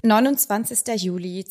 29. Juli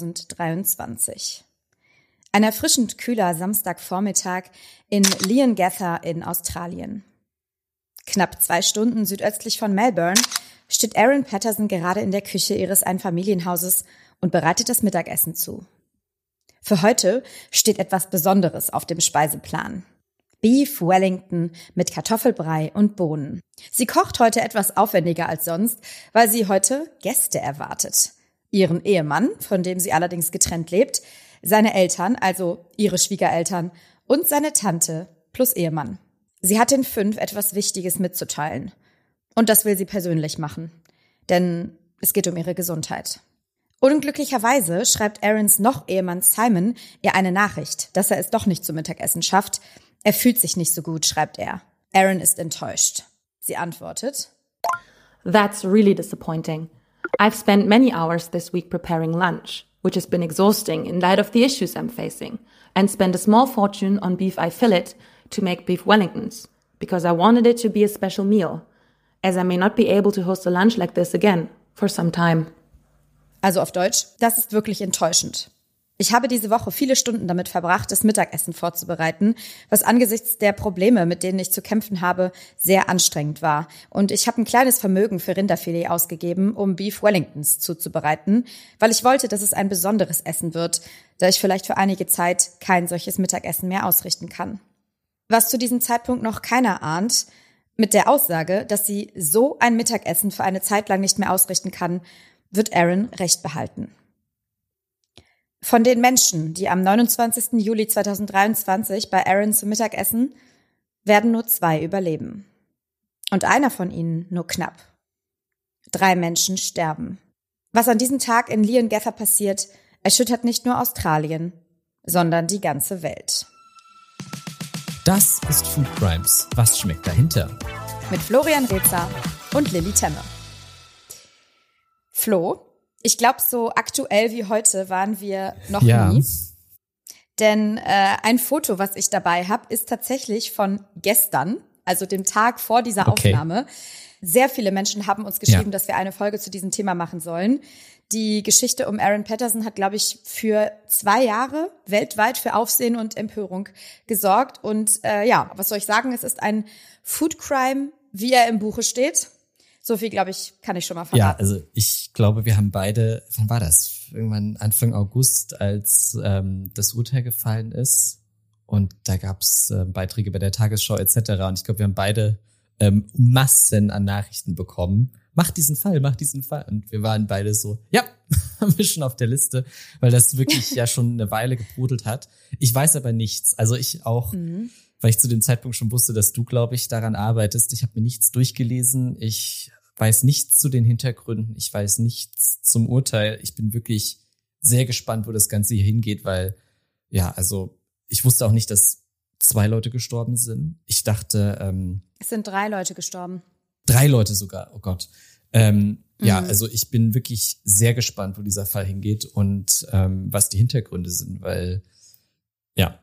2023. Ein erfrischend kühler Samstagvormittag in Leongatha in Australien. Knapp 2 Stunden südöstlich von Melbourne steht Erin Patterson gerade in der Küche ihres Einfamilienhauses und bereitet das Mittagessen zu. Für heute steht etwas Besonderes auf dem Speiseplan. Beef Wellington mit Kartoffelbrei und Bohnen. Sie kocht heute etwas aufwendiger als sonst, weil sie heute Gäste erwartet. Ihren Ehemann, von dem sie allerdings getrennt lebt, seine Eltern, also ihre Schwiegereltern, und seine Tante plus Ehemann. Sie hat den 5 etwas Wichtiges mitzuteilen. Und das will sie persönlich machen. Denn es geht um ihre Gesundheit. Unglücklicherweise schreibt Erins Noch-Ehemann Simon ihr eine Nachricht, dass er es doch nicht zum Mittagessen schafft. Er fühlt sich nicht so gut, schreibt er. Erin ist enttäuscht. Sie antwortet: That's really disappointing. I've spent many hours this week preparing lunch, which has been exhausting in light of the issues I'm facing, and spent a small fortune on beef I fillet to make beef Wellingtons, because I wanted it to be a special meal, as I may not be able to host a lunch like this again for some time. Also auf Deutsch, das ist wirklich enttäuschend. Ich habe diese Woche viele Stunden damit verbracht, das Mittagessen vorzubereiten, was angesichts der Probleme, mit denen ich zu kämpfen habe, sehr anstrengend war. Und ich habe ein kleines Vermögen für Rinderfilet ausgegeben, um Beef Wellingtons zuzubereiten, weil ich wollte, dass es ein besonderes Essen wird, da ich vielleicht für einige Zeit kein solches Mittagessen mehr ausrichten kann. Was zu diesem Zeitpunkt noch keiner ahnt, mit der Aussage, dass sie so ein Mittagessen für eine Zeit lang nicht mehr ausrichten kann, wird Erin recht behalten. Von den Menschen, die am 29. Juli 2023 bei Erin zum Mittagessen, werden nur 2 überleben. Und einer von ihnen nur knapp. 3 Menschen sterben. Was an diesem Tag in Leongatha passiert, erschüttert nicht nur Australien, sondern die ganze Welt. Das ist Food Crimes. Was schmeckt dahinter? Mit Florian Rezer und Lilly Temme. Flo, ich glaube, so aktuell wie heute waren wir noch nie. Denn ein Foto, was ich dabei habe, ist tatsächlich von gestern, also dem Tag vor dieser Aufnahme. Sehr viele Menschen haben uns geschrieben, dass wir eine Folge zu diesem Thema machen sollen. Die Geschichte um Erin Patterson hat, glaube ich, für 2 Jahre weltweit für Aufsehen und Empörung gesorgt. Und was soll ich sagen? Es ist ein Food Crime, wie er im Buche steht. So viel, glaube ich, kann ich schon mal verraten. Ja, also ich glaube, wir haben beide, wann war das? Irgendwann Anfang August, als das Urteil gefallen ist. Und da gab's Beiträge bei der Tagesschau etc. Und ich glaube, wir haben beide Massen an Nachrichten bekommen. Mach diesen Fall. Und wir waren beide so, ja, haben wir schon auf der Liste, weil das wirklich ja schon eine Weile gebrodelt hat. Ich weiß aber nichts. Also ich auch, weil ich zu dem Zeitpunkt schon wusste, dass du, glaube ich, daran arbeitest. Ich habe mir nichts durchgelesen. Ich weiß nichts zu den Hintergründen. Ich weiß nichts zum Urteil. Ich bin wirklich sehr gespannt, wo das Ganze hier hingeht, weil, ja, also ich wusste auch nicht, dass 2 Leute gestorben sind. Ich dachte, es sind 3 Leute gestorben. 3 Leute sogar, oh Gott. Ja, also ich bin wirklich sehr gespannt, wo dieser Fall hingeht und was die Hintergründe sind, weil, ja,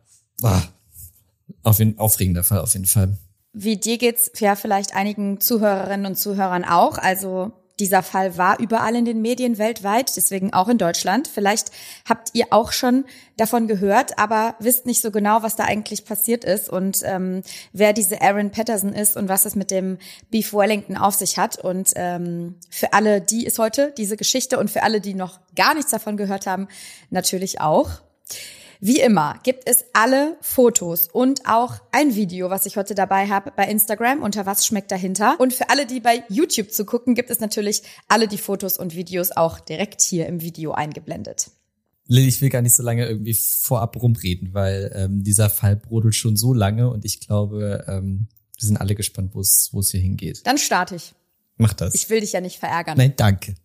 aufregender Fall auf jeden Fall. Wie dir geht's ja vielleicht einigen Zuhörerinnen und Zuhörern auch. Also dieser Fall war überall in den Medien weltweit, deswegen auch in Deutschland. Vielleicht habt ihr auch schon davon gehört, aber wisst nicht so genau, was da eigentlich passiert ist und wer diese Erin Patterson ist und was es mit dem Beef Wellington auf sich hat. Und für alle, die ist heute diese Geschichte und für alle, die noch gar nichts davon gehört haben, natürlich auch. Wie immer gibt es alle Fotos und auch ein Video, was ich heute dabei habe, bei Instagram unter Was schmeckt dahinter. Und für alle, die bei YouTube zu gucken, gibt es natürlich alle die Fotos und Videos auch direkt hier im Video eingeblendet. Lilly, ich will gar nicht so lange irgendwie vorab rumreden, weil dieser Fall brodelt schon so lange und ich glaube, wir sind alle gespannt, wo es hier hingeht. Dann starte ich. Mach das. Ich will dich ja nicht verärgern. Nein, danke.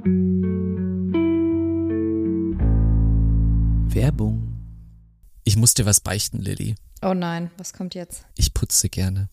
Werbung. Ich muss dir was beichten, Lilly. Oh nein, was kommt jetzt? Ich putze gerne.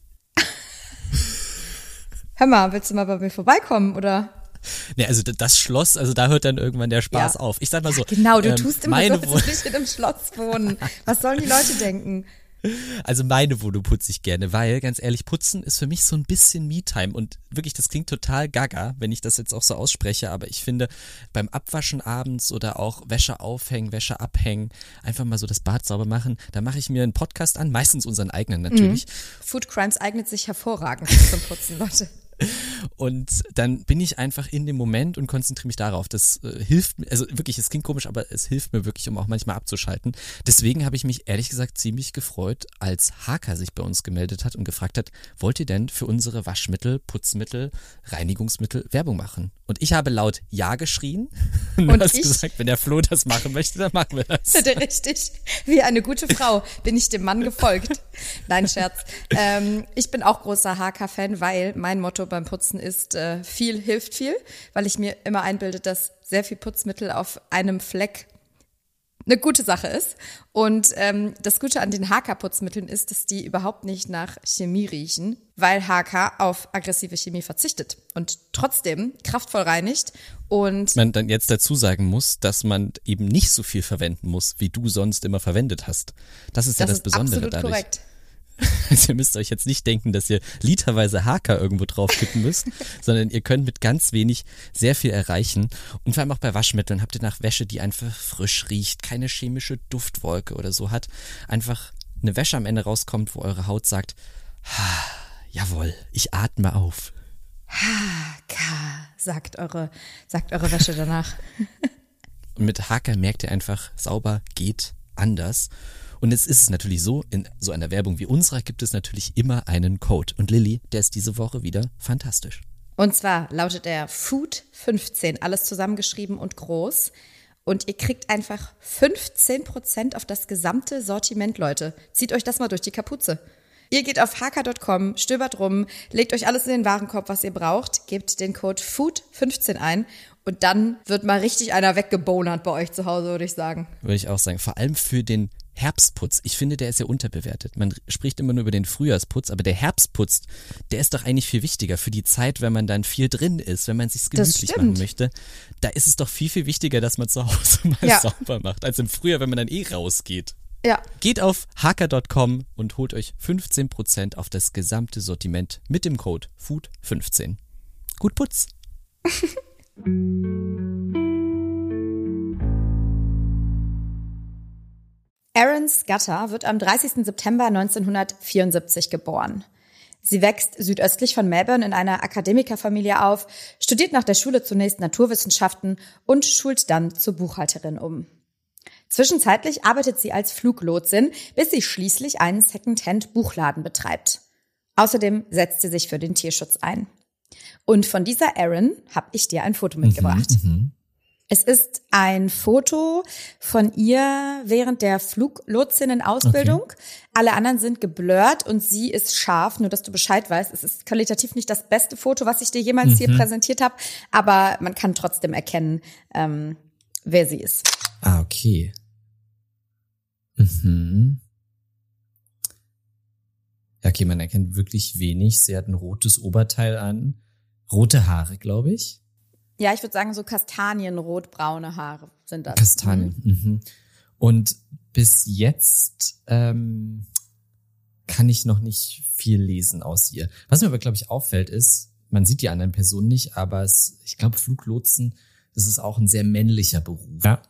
Hör mal, willst du mal bei mir vorbeikommen, oder? Nee, also das Schloss, also da hört dann irgendwann der Spaß auf. Ich sag mal so. Ja, genau, du tust immer so, als würde ich in einem Schloss wohnen. Was sollen die Leute denken? Also meine Wohnung putze ich gerne, weil, ganz ehrlich, Putzen ist für mich so ein bisschen Me-Time und wirklich, das klingt total gaga, wenn ich das jetzt auch so ausspreche, aber ich finde, beim Abwaschen abends oder auch Wäsche aufhängen, Wäsche abhängen, einfach mal so das Bad sauber machen, da mache ich mir einen Podcast an, meistens unseren eigenen natürlich. Food Crimes eignet sich hervorragend zum Putzen, Leute. Und dann bin ich einfach in dem Moment und konzentriere mich darauf. Das hilft mir, also wirklich, es klingt komisch, aber es hilft mir wirklich, um auch manchmal abzuschalten. Deswegen habe ich mich ehrlich gesagt ziemlich gefreut, als Haka sich bei uns gemeldet hat und gefragt hat, wollt ihr denn für unsere Waschmittel, Putzmittel, Reinigungsmittel Werbung machen? Und ich habe laut Ja geschrien und du hast gesagt, wenn der Flo das machen möchte, dann machen wir das. Richtig, wie eine gute Frau bin ich dem Mann gefolgt. Nein, Scherz. Ich bin auch großer Haka-Fan, weil mein Motto beim Putzen ist, viel hilft viel, weil ich mir immer einbilde, dass sehr viel Putzmittel auf einem Fleck eine gute Sache ist. Und das Gute an den Haka-Putzmitteln ist, dass die überhaupt nicht nach Chemie riechen, weil Haka auf aggressive Chemie verzichtet und trotzdem kraftvoll reinigt. Und man dann jetzt dazu sagen muss, dass man eben nicht so viel verwenden muss, wie du sonst immer verwendet hast. Das ist ja das Besondere absolut dadurch. Korrekt. Also ihr müsst euch jetzt nicht denken, dass ihr literweise Haka irgendwo drauf kippen müsst, sondern ihr könnt mit ganz wenig sehr viel erreichen. Und vor allem auch bei Waschmitteln habt ihr nach Wäsche, die einfach frisch riecht, keine chemische Duftwolke oder so hat, einfach eine Wäsche am Ende rauskommt, wo eure Haut sagt, jawohl, ich atme auf. Haka, sagt eure Wäsche danach. Und mit Haka merkt ihr einfach, sauber geht anders. Und jetzt ist es natürlich so, in so einer Werbung wie unserer gibt es natürlich immer einen Code. Und Lilly, der ist diese Woche wieder fantastisch. Und zwar lautet der Food15, alles zusammengeschrieben und groß. Und ihr kriegt einfach 15% auf das gesamte Sortiment, Leute. Zieht euch das mal durch die Kapuze. Ihr geht auf haka.com, stöbert rum, legt euch alles in den Warenkorb, was ihr braucht, gebt den Code Food15 ein und dann wird mal richtig einer weggebonert bei euch zu Hause, würde ich sagen. Würde ich auch sagen. Vor allem für den Herbstputz. Ich finde, der ist ja unterbewertet. Man spricht immer nur über den Frühjahrsputz, aber der Herbstputz, der ist doch eigentlich viel wichtiger für die Zeit, wenn man dann viel drin ist, wenn man es sich gemütlich machen möchte. Da ist es doch viel, viel wichtiger, dass man zu Hause mal sauber macht, als im Frühjahr, wenn man dann rausgeht. Ja. Geht auf haka.com und holt euch 15% auf das gesamte Sortiment mit dem Code Food15. Gut Putz! Erin Scudder wird am 30. September 1974 geboren. Sie wächst südöstlich von Melbourne in einer Akademikerfamilie auf, studiert nach der Schule zunächst Naturwissenschaften und schult dann zur Buchhalterin um. Zwischenzeitlich arbeitet sie als Fluglotsin, bis sie schließlich einen Secondhand-Buchladen betreibt. Außerdem setzt sie sich für den Tierschutz ein. Und von dieser Erin habe ich dir ein Foto mitgebracht. Es ist ein Foto von ihr während der Fluglotsinnen-Ausbildung. Okay. Alle anderen sind geblurrt und sie ist scharf, nur dass du Bescheid weißt. Es ist qualitativ nicht das beste Foto, was ich dir jemals hier präsentiert habe, aber man kann trotzdem erkennen, wer sie ist. Ah, okay. Ja, okay, man erkennt wirklich wenig. Sie hat ein rotes Oberteil an, rote Haare, glaube ich. Ja, ich würde sagen, so kastanienrot-braune Haare sind das. Kastanien, Und bis jetzt kann ich noch nicht viel lesen aus ihr. Was mir aber, glaube ich, auffällt ist, man sieht die anderen Personen nicht, aber ich glaube, Fluglotsen, das ist auch ein sehr männlicher Beruf. Ja.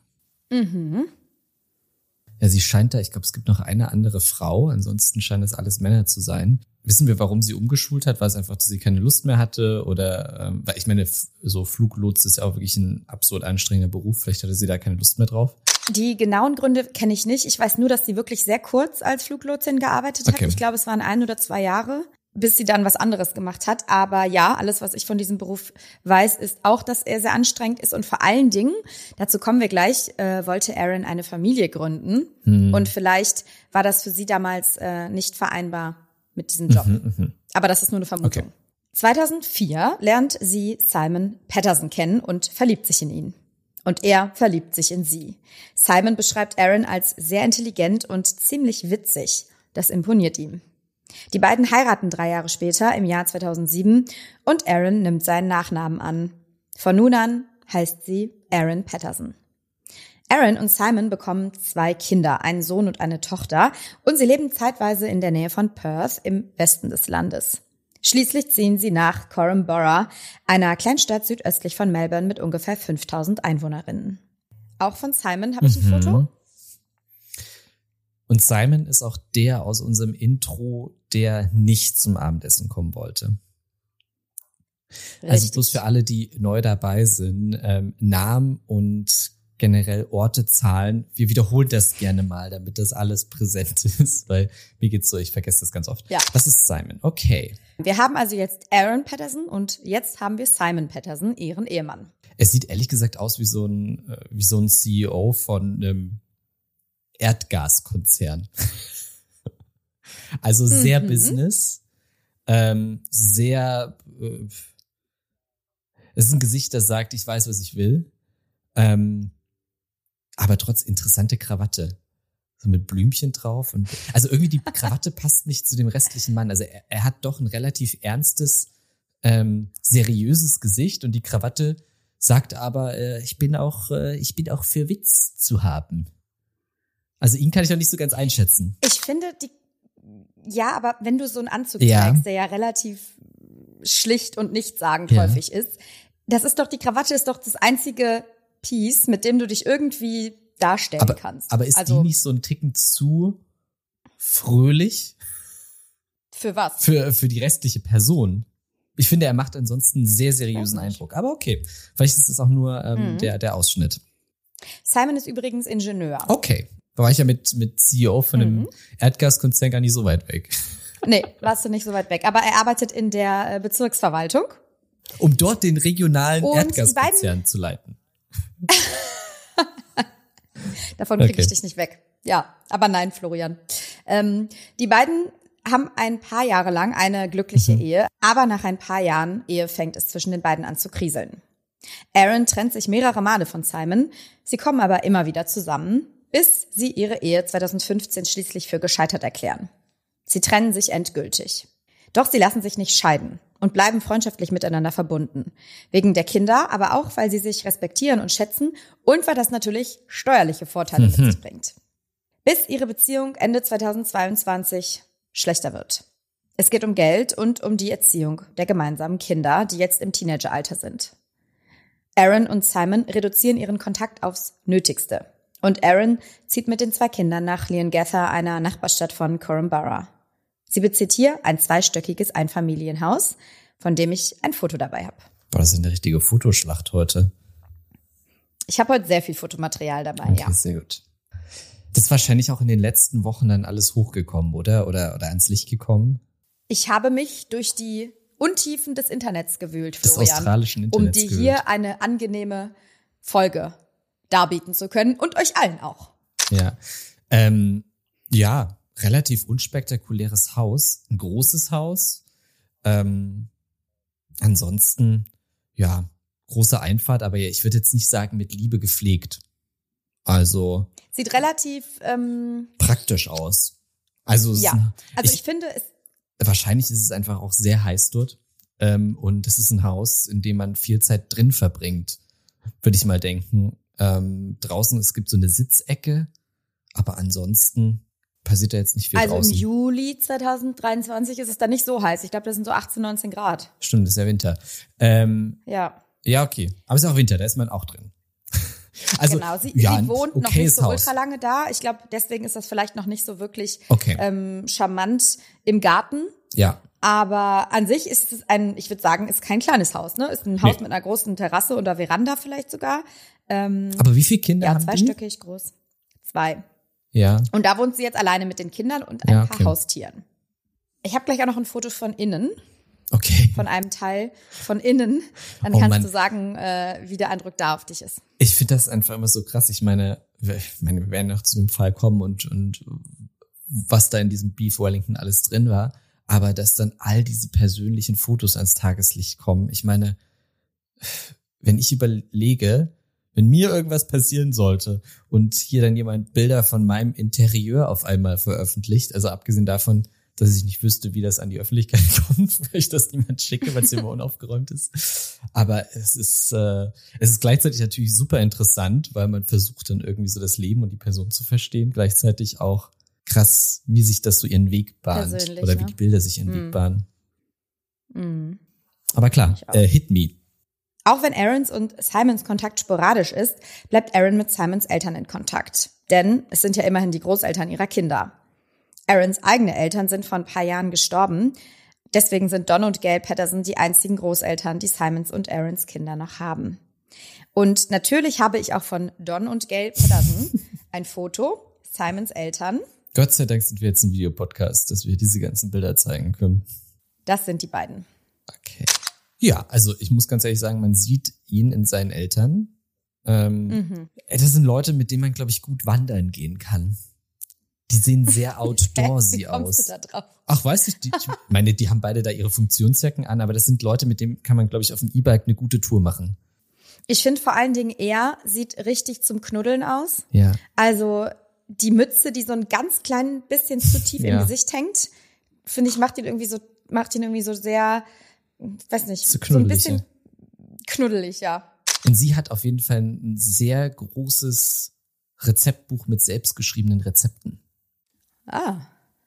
Ja, sie scheint da, ich glaube, es gibt noch eine andere Frau, ansonsten scheinen es alles Männer zu sein. Wissen wir, warum sie umgeschult hat? War es einfach, dass sie keine Lust mehr hatte? Oder, weil ich meine, so Fluglots ist ja auch wirklich ein absurd anstrengender Beruf. Vielleicht hatte sie da keine Lust mehr drauf. Die genauen Gründe kenne ich nicht. Ich weiß nur, dass sie wirklich sehr kurz als Fluglotsin gearbeitet hat. Ich glaube, es waren 1 oder 2 Jahre, bis sie dann was anderes gemacht hat. Aber ja, alles, was ich von diesem Beruf weiß, ist auch, dass er sehr anstrengend ist. Und vor allen Dingen, dazu kommen wir gleich, wollte Erin eine Familie gründen. Und vielleicht war das für sie damals nicht vereinbar mit diesem Job. Aber das ist nur eine Vermutung. Okay. 2004 lernt sie Simon Patterson kennen und verliebt sich in ihn. Und er verliebt sich in sie. Simon beschreibt Erin als sehr intelligent und ziemlich witzig. Das imponiert ihm. Die beiden heiraten 3 Jahre später, im Jahr 2007, und Erin nimmt seinen Nachnamen an. Von nun an heißt sie Erin Patterson. Aaron und Simon bekommen 2 Kinder, einen Sohn und eine Tochter, und sie leben zeitweise in der Nähe von Perth im Westen des Landes. Schließlich ziehen sie nach Corumburra, einer Kleinstadt südöstlich von Melbourne mit ungefähr 5000 Einwohnerinnen. Auch von Simon habe ich ein Foto. Und Simon ist auch der aus unserem Intro, der nicht zum Abendessen kommen wollte. Richtig. Also bloß für alle, die neu dabei sind, Namen und generell Orte, Zahlen. Wir wiederholen das gerne mal, damit das alles präsent ist, weil mir geht's so, ich vergesse das ganz oft. Ja. Das ist Simon, okay. Wir haben also jetzt Aaron Patterson und jetzt haben wir Simon Patterson, ihren Ehemann. Es sieht ehrlich gesagt aus wie so ein CEO von einem Erdgaskonzern. Also sehr Business, sehr, es ist ein Gesicht, das sagt, ich weiß, was ich will, aber trotz interessante Krawatte. So mit Blümchen drauf. Und also irgendwie die Krawatte passt nicht zu dem restlichen Mann. Also er hat doch ein relativ ernstes, seriöses Gesicht und die Krawatte sagt aber, ich bin auch für Witz zu haben. Also ihn kann ich noch nicht so ganz einschätzen. Ich finde ja, aber wenn du so einen Anzug trägst, der ja relativ schlicht und nichtssagend häufig ist, die Krawatte ist doch das einzige Piece, mit dem du dich irgendwie darstellen kannst. Aber ist die nicht so ein Ticken zu fröhlich? Für was? Für die restliche Person. Ich finde, er macht ansonsten einen sehr seriösen Eindruck. Aber okay, vielleicht ist es auch nur der Ausschnitt. Simon ist übrigens Ingenieur. Okay, da war ich ja mit CEO von einem Erdgaskonzern gar nicht so weit weg. Nee, warst du nicht so weit weg. Aber er arbeitet in der Bezirksverwaltung. Um dort den regionalen Erdgaskonzern zu leiten. Davon kriege ich dich nicht weg. Ja, aber nein, Florian. Die beiden haben ein paar Jahre lang eine glückliche Ehe, aber nach ein paar Jahren Ehe fängt es zwischen den beiden an zu kriseln. Aaron trennt sich mehrere Male von Simon, sie kommen aber immer wieder zusammen, bis sie ihre Ehe 2015 schließlich für gescheitert erklären. Sie trennen sich endgültig. Doch sie lassen sich nicht scheiden und bleiben freundschaftlich miteinander verbunden. Wegen der Kinder, aber auch, weil sie sich respektieren und schätzen und weil das natürlich steuerliche Vorteile mit sich bringt. Bis ihre Beziehung Ende 2022 schlechter wird. Es geht um Geld und um die Erziehung der gemeinsamen Kinder, die jetzt im Teenageralter sind. Aaron und Simon reduzieren ihren Kontakt aufs Nötigste. Und Aaron zieht mit den 2 Kindern nach Leongatha, einer Nachbarstadt von Corumburra. Sie bezieht hier ein 2-stöckiges Einfamilienhaus, von dem ich ein Foto dabei habe. Boah, das ist eine richtige Fotoschlacht heute. Ich habe heute sehr viel Fotomaterial dabei, okay, sehr gut. Das ist wahrscheinlich auch in den letzten Wochen dann alles hochgekommen, oder? Oder ans Licht gekommen? Ich habe mich durch die Untiefen des Internets gewühlt, Florian, des australischen Internets um dir hier eine angenehme Folge darbieten zu können und euch allen auch. Ja, relativ unspektakuläres Haus, ein großes Haus. Ansonsten, ja, große Einfahrt, aber ich würde jetzt nicht sagen mit Liebe gepflegt. Also sieht relativ praktisch aus. Also ich finde es. Wahrscheinlich ist es einfach auch sehr heiß dort. Und es ist ein Haus, in dem man viel Zeit drin verbringt, würde ich mal denken. Draußen, es gibt so eine Sitzecke, aber ansonsten passiert da jetzt nicht viel draußen. Also im Juli 2023 ist es dann nicht so heiß. Ich glaube, das sind so 18, 19 Grad. Stimmt, das ist ja Winter. Ja. Ja, okay. Aber es ist auch Winter, da ist man auch drin. Also, genau, sie wohnt noch nicht so ultra lange da. Ich glaube, deswegen ist das vielleicht noch nicht so wirklich charmant im Garten. Ja. Aber an sich ist es ich würde sagen, ist kein kleines Haus, ne? Ist ein Haus mit einer großen Terrasse oder Veranda vielleicht sogar. Aber wie viele Kinder haben die? Ja, 2-stöckig groß. 2. Ja. Und da wohnt sie jetzt alleine mit den Kindern und ein paar Haustieren. Ich habe gleich auch noch ein Foto von innen. Okay. Von einem Teil von innen. Dann kannst du sagen, wie der Eindruck da auf dich ist. Ich finde das einfach immer so krass. Ich meine, wir werden noch zu dem Fall kommen und was da in diesem Beef Wellington alles drin war. Aber dass dann all diese persönlichen Fotos ans Tageslicht kommen. Ich meine, wenn ich überlege, wenn mir irgendwas passieren sollte und hier dann jemand Bilder von meinem Interieur auf einmal veröffentlicht, also abgesehen davon, dass ich nicht wüsste, wie das an die Öffentlichkeit kommt, weil ich das niemand schicke, weil es immer unaufgeräumt ist. Aber es ist gleichzeitig natürlich super interessant, weil man versucht dann irgendwie so das Leben und die Person zu verstehen. Gleichzeitig auch krass, wie sich das so ihren Weg bahnt. Persönlich, oder wie die Bilder sich ihren Weg bahnen. Aber klar, hit me. Auch wenn Aarons und Simons Kontakt sporadisch ist, bleibt Aaron mit Simons Eltern in Kontakt. Denn es sind ja immerhin die Großeltern ihrer Kinder. Aarons eigene Eltern sind vor ein paar Jahren gestorben. Deswegen sind Don und Gail Patterson die einzigen Großeltern, die Simons und Aarons Kinder noch haben. Und natürlich habe ich auch von Don und Gail Patterson ein Foto, Simons Eltern. Gott sei Dank sind wir jetzt ein Videopodcast, dass wir diese ganzen Bilder zeigen können. Das sind die beiden. Okay. Ja, also ich muss ganz ehrlich sagen, man sieht ihn in seinen Eltern. Das sind Leute, mit denen man, glaube ich, gut wandern gehen kann. Die sehen sehr outdoorsy Wie kommst aus. du da drauf? Ach, weiß ich, ich meine, die haben beide da ihre Funktionsjacken an, aber das sind Leute, mit denen kann man, glaube ich, auf dem E-Bike eine gute Tour machen. Ich finde vor allen Dingen, er sieht richtig zum Knuddeln aus. Ja. Also die Mütze, die so ein ganz klein bisschen zu tief im Gesicht hängt, finde ich, macht ihn irgendwie so sehr, weiß nicht, so ein bisschen knuddelig, ja. Und sie hat auf jeden Fall ein sehr großes Rezeptbuch mit selbstgeschriebenen Rezepten. Ah.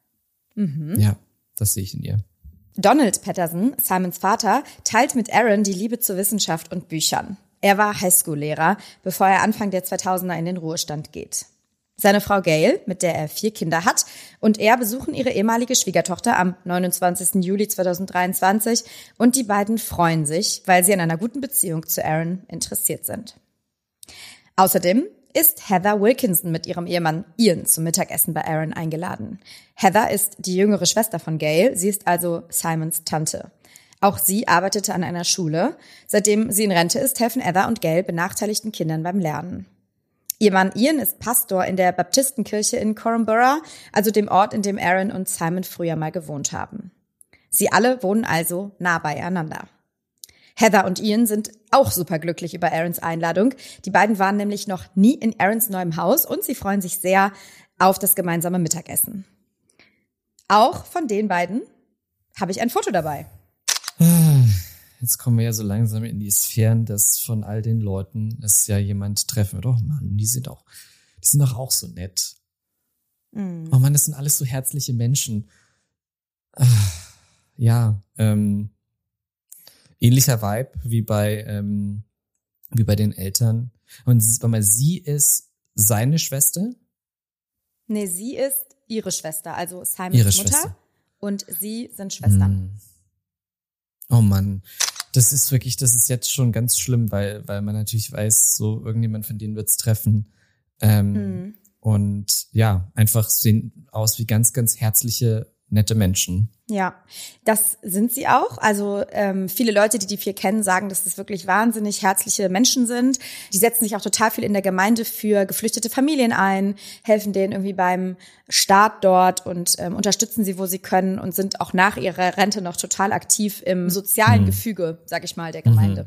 Ja, das sehe ich in ihr. Donald Patterson, Simons Vater, teilt mit Aaron die Liebe zur Wissenschaft und Büchern. Er war Highschool-Lehrer, bevor er Anfang der 2000er in den Ruhestand geht. Seine Frau Gail, mit der er 4 Kinder hat, und er besuchen ihre ehemalige Schwiegertochter am 29. Juli 2023 und die beiden freuen sich, weil sie an einer guten Beziehung zu Aaron interessiert sind. Außerdem ist Heather Wilkinson mit ihrem Ehemann Ian zum Mittagessen bei Aaron eingeladen. Heather ist die jüngere Schwester von Gail, sie ist also Simons Tante. Auch sie arbeitete an einer Schule. Seitdem sie in Rente ist, helfen Heather und Gail benachteiligten Kindern beim Lernen. Ihr Mann Ian ist Pastor in der Baptistenkirche in Corumburra, also dem Ort, in dem Aaron und Simon früher mal gewohnt haben. Sie alle wohnen also nah beieinander. Heather und Ian sind auch superglücklich über Aarons Einladung. Die beiden waren nämlich noch nie in Aarons neuem Haus und sie freuen sich sehr auf das gemeinsame Mittagessen. Auch von den beiden habe ich ein Foto dabei. Jetzt kommen wir ja so langsam in die Sphären, dass von all den Leuten es ja jemand treffen wird. Oh Mann, die sind doch auch so nett. Oh Mann, das sind alles so herzliche Menschen. Ja, ähnlicher Vibe wie bei den Eltern. Und sie ist seine Schwester? Nee, sie ist ihre Schwester, also Simons ihre Mutter. Schwester. Und sie sind Schwestern. Oh Mann, das ist jetzt schon ganz schlimm, weil man natürlich weiß, so irgendjemand von denen wird's treffen. Und ja, einfach sehen aus wie ganz, ganz herzliche, nette Menschen. Ja, das sind sie auch. Also viele Leute, die 4 kennen, sagen, dass das wirklich wahnsinnig herzliche Menschen sind. Die setzen sich auch total viel in der Gemeinde für geflüchtete Familien ein, helfen denen irgendwie beim Start dort und unterstützen sie, wo sie können und sind auch nach ihrer Rente noch total aktiv im sozialen Gefüge, sag ich mal, der Gemeinde.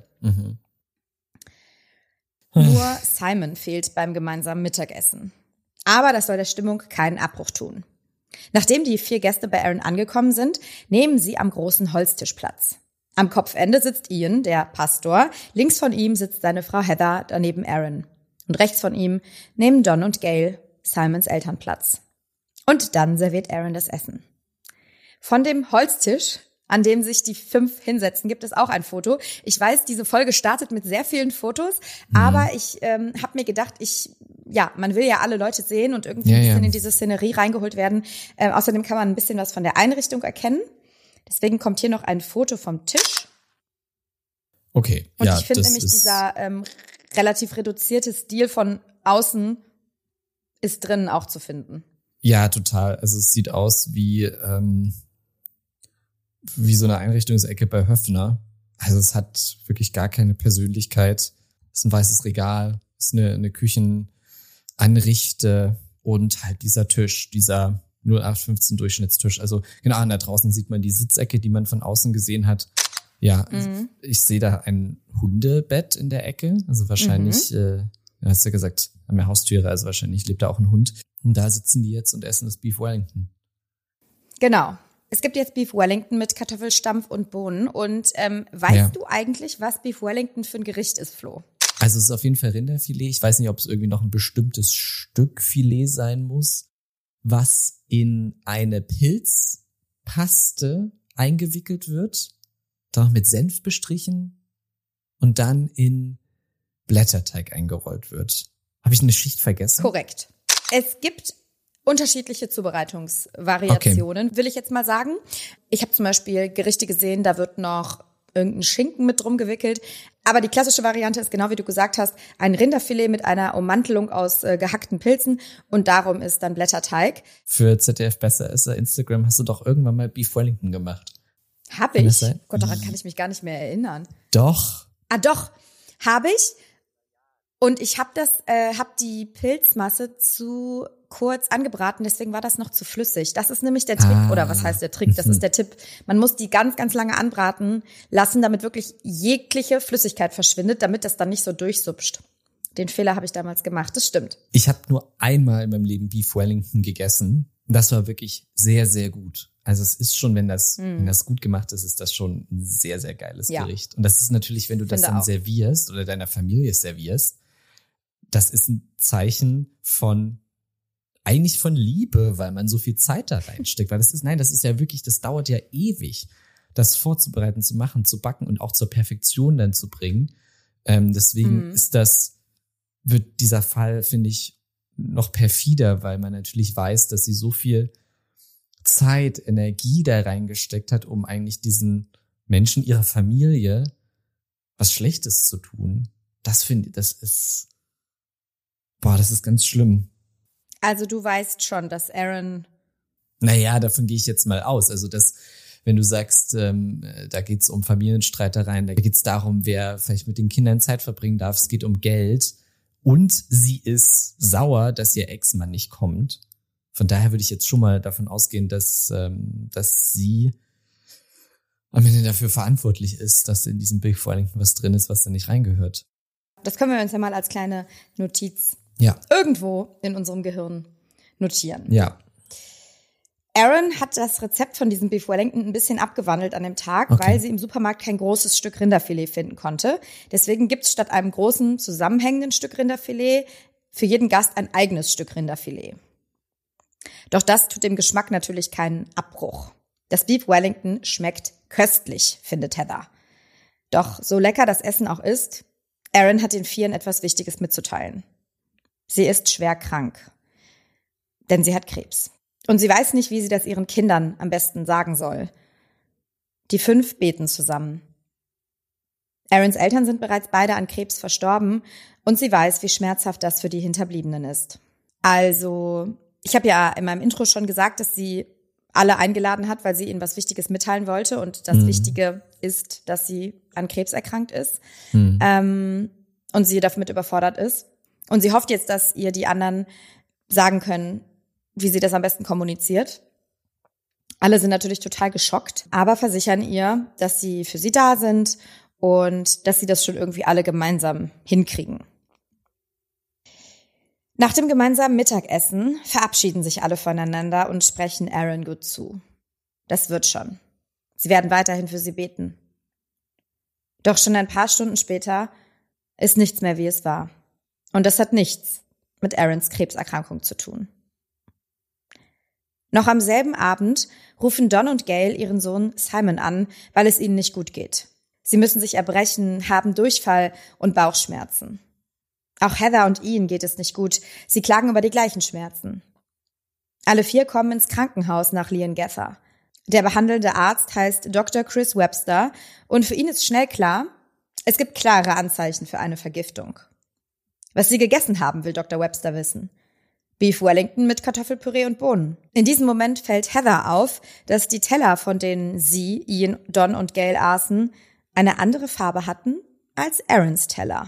Nur Simon fehlt beim gemeinsamen Mittagessen. Aber das soll der Stimmung keinen Abbruch tun. Nachdem die 4 Gäste bei Aaron angekommen sind, nehmen sie am großen Holztisch Platz. Am Kopfende sitzt Ian, der Pastor. Links von ihm sitzt seine Frau Heather, daneben Aaron. Und rechts von ihm nehmen Don und Gail, Simons Eltern, Platz. Und dann serviert Aaron das Essen. Von dem Holztisch, an dem sich die 5 hinsetzen, gibt es auch ein Foto. Ich weiß, diese Folge startet mit sehr vielen Fotos, aber ich habe mir gedacht, man will ja alle Leute sehen und irgendwie ein bisschen in diese Szenerie reingeholt werden. Außerdem kann man ein bisschen was von der Einrichtung erkennen. Deswegen kommt hier noch ein Foto vom Tisch. Okay, und ich finde nämlich, dieser relativ reduzierte Stil von außen ist drinnen auch zu finden. Ja, total. Also es sieht aus wie so eine Einrichtungsecke bei Höffner. Also es hat wirklich gar keine Persönlichkeit. Es ist ein weißes Regal, es ist eine Küchenanrichte und halt dieser Tisch, dieser 0815 Durchschnittstisch. Also genau, und da draußen sieht man die Sitzecke, die man von außen gesehen hat. Ja, ich sehe da ein Hundebett in der Ecke. Also wahrscheinlich, du hast ja gesagt, haben ja Haustiere, also wahrscheinlich lebt da auch ein Hund. Und da sitzen die jetzt und essen das Beef Wellington. Genau. Es gibt jetzt Beef Wellington mit Kartoffelstampf und Bohnen. Und weißt du eigentlich, was Beef Wellington für ein Gericht ist, Flo? Also es ist auf jeden Fall Rinderfilet. Ich weiß nicht, ob es irgendwie noch ein bestimmtes Stück Filet sein muss, was in eine Pilzpaste eingewickelt wird, dann noch mit Senf bestrichen und dann in Blätterteig eingerollt wird. Habe ich eine Schicht vergessen? Korrekt. Es gibt unterschiedliche Zubereitungsvariationen, will ich jetzt mal sagen. Ich habe zum Beispiel Gerichte gesehen, da wird noch irgendein Schinken mit drum gewickelt. Aber die klassische Variante ist, genau wie du gesagt hast, ein Rinderfilet mit einer Ummantelung aus gehackten Pilzen und darum ist dann Blätterteig. Für ZDF Besserwisser Instagram hast du doch irgendwann mal Beef Wellington gemacht. Hab ich? Gott, daran kann ich mich gar nicht mehr erinnern. Doch. Doch, habe ich. Und ich habe die Pilzmasse zu kurz angebraten, deswegen war das noch zu flüssig. Das ist nämlich der Trick, oder was heißt der Trick? Das ist der Tipp. Man muss die ganz, ganz lange anbraten lassen, damit wirklich jegliche Flüssigkeit verschwindet, damit das dann nicht so durchsupscht. Den Fehler habe ich damals gemacht, das stimmt. Ich habe nur einmal in meinem Leben Beef Wellington gegessen. Das war wirklich sehr, sehr gut. Also es ist schon, wenn das gut gemacht ist, ist das schon ein sehr, sehr geiles Gericht. Und das ist natürlich, wenn du das dann servierst oder deiner Familie servierst, das ist ein Zeichen eigentlich von Liebe, weil man so viel Zeit da reinsteckt. Weil das ist ja wirklich, das dauert ja ewig, das vorzubereiten, zu machen, zu backen und auch zur Perfektion dann zu bringen. Deswegen wird dieser Fall, finde ich, noch perfider, weil man natürlich weiß, dass sie so viel Zeit, Energie da reingesteckt hat, um eigentlich diesen Menschen, ihrer Familie, was Schlechtes zu tun. Das ist ganz schlimm. Also du weißt schon, dass Aaron... Naja, davon gehe ich jetzt mal aus. Also wenn du sagst, da geht's um Familienstreitereien, da geht's darum, wer vielleicht mit den Kindern Zeit verbringen darf, es geht um Geld und sie ist sauer, dass ihr Ex-Mann nicht kommt. Von daher würde ich jetzt schon mal davon ausgehen, dass sie am Ende dafür verantwortlich ist, dass in diesem Beef Wellington was drin ist, was da nicht reingehört. Das können wir uns ja mal als kleine Notiz irgendwo in unserem Gehirn notieren. Ja. Aaron hat das Rezept von diesem Beef Wellington ein bisschen abgewandelt an dem Tag, weil sie im Supermarkt kein großes Stück Rinderfilet finden konnte. Deswegen gibt's statt einem großen zusammenhängenden Stück Rinderfilet für jeden Gast ein eigenes Stück Rinderfilet. Doch das tut dem Geschmack natürlich keinen Abbruch. Das Beef Wellington schmeckt köstlich, findet Heather. Doch so lecker das Essen auch ist, Aaron hat den Vieren etwas Wichtiges mitzuteilen. Sie ist schwer krank, denn sie hat Krebs. Und sie weiß nicht, wie sie das ihren Kindern am besten sagen soll. Die 5 beten zusammen. Aarons Eltern sind bereits beide an Krebs verstorben und sie weiß, wie schmerzhaft das für die Hinterbliebenen ist. Also, ich habe ja in meinem Intro schon gesagt, dass sie alle eingeladen hat, weil sie ihnen was Wichtiges mitteilen wollte. Und das Wichtige ist, dass sie an Krebs erkrankt ist und sie damit überfordert ist. Und sie hofft jetzt, dass ihr die anderen sagen können, wie sie das am besten kommuniziert. Alle sind natürlich total geschockt, aber versichern ihr, dass sie für sie da sind und dass sie das schon irgendwie alle gemeinsam hinkriegen. Nach dem gemeinsamen Mittagessen verabschieden sich alle voneinander und sprechen Aaron gut zu. Das wird schon. Sie werden weiterhin für sie beten. Doch schon ein paar Stunden später ist nichts mehr, wie es war. Und das hat nichts mit Aarons Krebserkrankung zu tun. Noch am selben Abend rufen Don und Gail ihren Sohn Simon an, weil es ihnen nicht gut geht. Sie müssen sich erbrechen, haben Durchfall und Bauchschmerzen. Auch Heather und Ian geht es nicht gut. Sie klagen über die gleichen Schmerzen. Alle 4 kommen ins Krankenhaus nach Leongatha. Der behandelnde Arzt heißt Dr. Chris Webster und für ihn ist schnell klar, es gibt klare Anzeichen für eine Vergiftung. Was sie gegessen haben, will Dr. Webster wissen. Beef Wellington mit Kartoffelpüree und Bohnen. In diesem Moment fällt Heather auf, dass die Teller, von denen sie, Ian, Don und Gail aßen, eine andere Farbe hatten als Aarons Teller.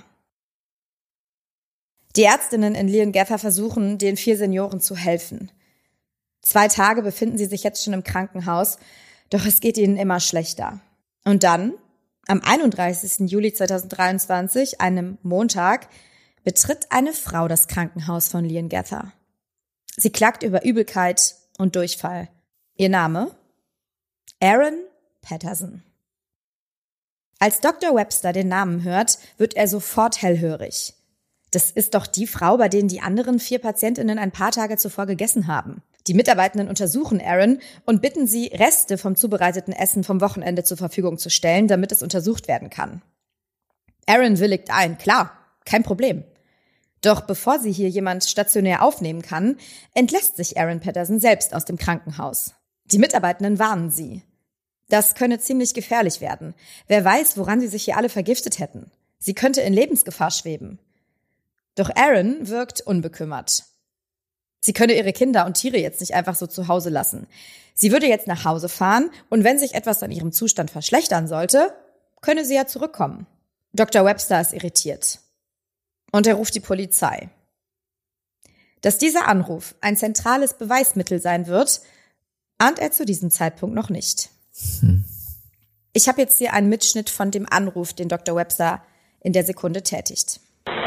Die Ärztinnen in Leongatha versuchen, den 4 Senioren zu helfen. 2 Tage befinden sie sich jetzt schon im Krankenhaus, doch es geht ihnen immer schlechter. Und dann, am 31. Juli 2023, einem Montag, betritt eine Frau das Krankenhaus von Leongatha. Sie klagt über Übelkeit und Durchfall. Ihr Name? Aaron Patterson. Als Dr. Webster den Namen hört, wird er sofort hellhörig. Das ist doch die Frau, bei denen die anderen 4 Patientinnen ein paar Tage zuvor gegessen haben. Die Mitarbeitenden untersuchen Aaron und bitten sie, Reste vom zubereiteten Essen vom Wochenende zur Verfügung zu stellen, damit es untersucht werden kann. Aaron willigt ein, klar, kein Problem. Doch bevor sie hier jemand stationär aufnehmen kann, entlässt sich Aaron Patterson selbst aus dem Krankenhaus. Die Mitarbeitenden warnen sie. Das könne ziemlich gefährlich werden. Wer weiß, woran sie sich hier alle vergiftet hätten. Sie könnte in Lebensgefahr schweben. Doch Aaron wirkt unbekümmert. Sie könne ihre Kinder und Tiere jetzt nicht einfach so zu Hause lassen. Sie würde jetzt nach Hause fahren und wenn sich etwas an ihrem Zustand verschlechtern sollte, könne sie ja zurückkommen. Dr. Webster ist irritiert. Und er ruft die Polizei. Dass dieser Anruf ein zentrales Beweismittel sein wird, ahnt er zu diesem Zeitpunkt noch nicht. Ich habe jetzt hier einen Mitschnitt von dem Anruf, den Dr. Webster in der Sekunde tätigt.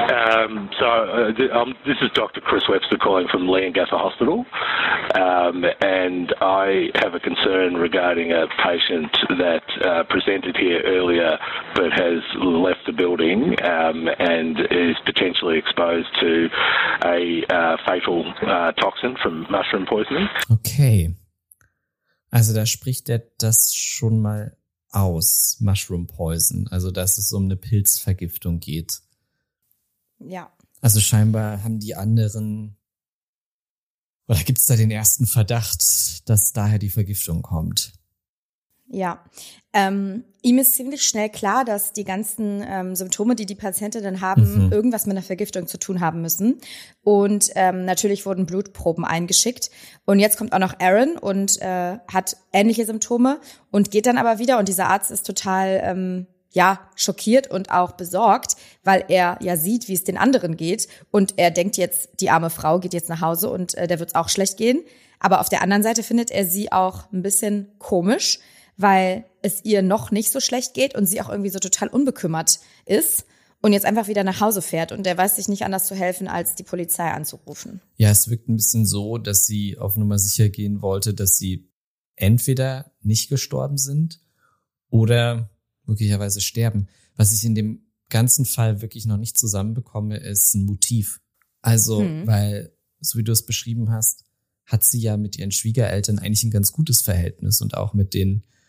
This is Dr. Chris Webster calling from Leongatha Hospital, and I have a concern regarding a patient that presented here earlier but has left the building and is potentially exposed to a fatal toxin from mushroom poisoning. Okay, also da spricht er das schon mal aus, Mushroom Poison, also dass es um eine Pilzvergiftung geht. Ja. Also scheinbar haben die anderen, oder gibt es da den ersten Verdacht, dass daher die Vergiftung kommt? Ja, ihm ist ziemlich schnell klar, dass die ganzen Symptome, die die Patientinnen haben, irgendwas mit einer Vergiftung zu tun haben müssen. Und natürlich wurden Blutproben eingeschickt. Und jetzt kommt auch noch Aaron und hat ähnliche Symptome und geht dann aber wieder. Und dieser Arzt ist total schockiert und auch besorgt, weil er ja sieht, wie es den anderen geht. Und er denkt jetzt, die arme Frau geht jetzt nach Hause und der wird es auch schlecht gehen. Aber auf der anderen Seite findet er sie auch ein bisschen komisch, weil es ihr noch nicht so schlecht geht und sie auch irgendwie so total unbekümmert ist und jetzt einfach wieder nach Hause fährt. Und er weiß sich nicht anders zu helfen, als die Polizei anzurufen. Ja, es wirkt ein bisschen so, dass sie auf Nummer sicher gehen wollte, dass sie entweder nicht gestorben sind oder möglicherweise sterben. Was ich in dem ganzen Fall wirklich noch nicht zusammenbekomme, ist ein Motiv. Also, weil, so wie du es beschrieben hast, hat sie ja mit ihren Schwiegereltern eigentlich ein ganz gutes Verhältnis und auch mit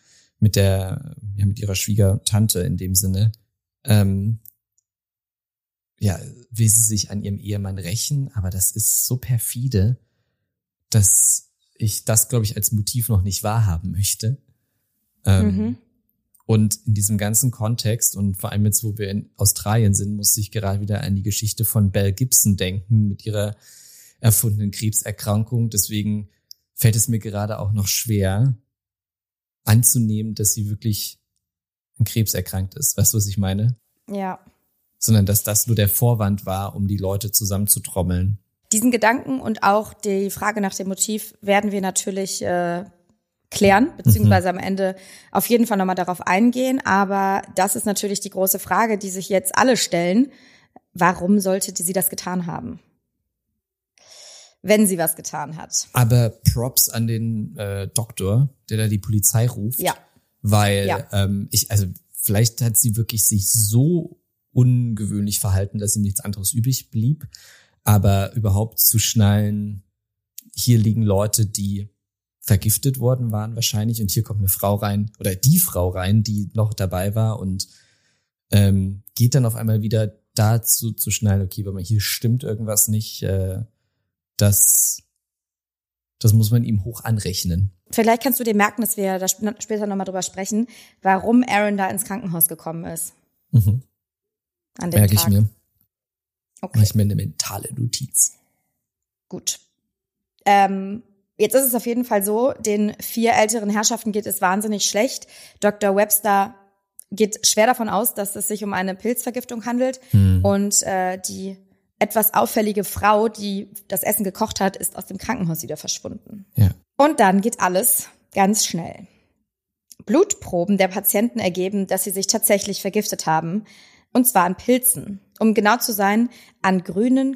ihrer Schwiegertante in dem Sinne. Will sie sich an ihrem Ehemann rächen, aber das ist so perfide, dass ich das, glaube ich, als Motiv noch nicht wahrhaben möchte. Und in diesem ganzen Kontext und vor allem jetzt, wo wir in Australien sind, muss ich gerade wieder an die Geschichte von Belle Gibson denken mit ihrer erfundenen Krebserkrankung. Deswegen fällt es mir gerade auch noch schwer anzunehmen, dass sie wirklich an Krebs erkrankt ist. Weißt du, was ich meine? Ja. Sondern dass das nur der Vorwand war, um die Leute zusammenzutrommeln. Diesen Gedanken und auch die Frage nach dem Motiv werden wir natürlich klären, beziehungsweise am Ende auf jeden Fall nochmal darauf eingehen. Aber das ist natürlich die große Frage, die sich jetzt alle stellen. Warum sollte sie das getan haben? Wenn sie was getan hat. Aber Props an den Doktor, der da die Polizei ruft. Ja. Weil vielleicht hat sie wirklich sich so ungewöhnlich verhalten, dass ihm nichts anderes übrig blieb. Aber überhaupt zu schnallen, hier liegen Leute, die vergiftet worden waren wahrscheinlich und hier kommt eine Frau rein oder die Frau rein, die noch dabei war und geht dann auf einmal wieder dazu zu schnallen, okay, aber hier stimmt irgendwas nicht, das muss man ihm hoch anrechnen. Vielleicht kannst du dir merken, dass wir da später nochmal drüber sprechen, warum Aaron da ins Krankenhaus gekommen ist. An dem Merke Tag. ich mir. Okay. Mache ich mir eine mentale Notiz. Gut. Jetzt ist es auf jeden Fall so, den 4 älteren Herrschaften geht es wahnsinnig schlecht. Dr. Webster geht schwer davon aus, dass es sich um eine Pilzvergiftung handelt. Und die etwas auffällige Frau, die das Essen gekocht hat, ist aus dem Krankenhaus wieder verschwunden. Ja. Und dann geht alles ganz schnell. Blutproben der Patienten ergeben, dass sie sich tatsächlich vergiftet haben. Und zwar an Pilzen. Um genau zu sein, an grünen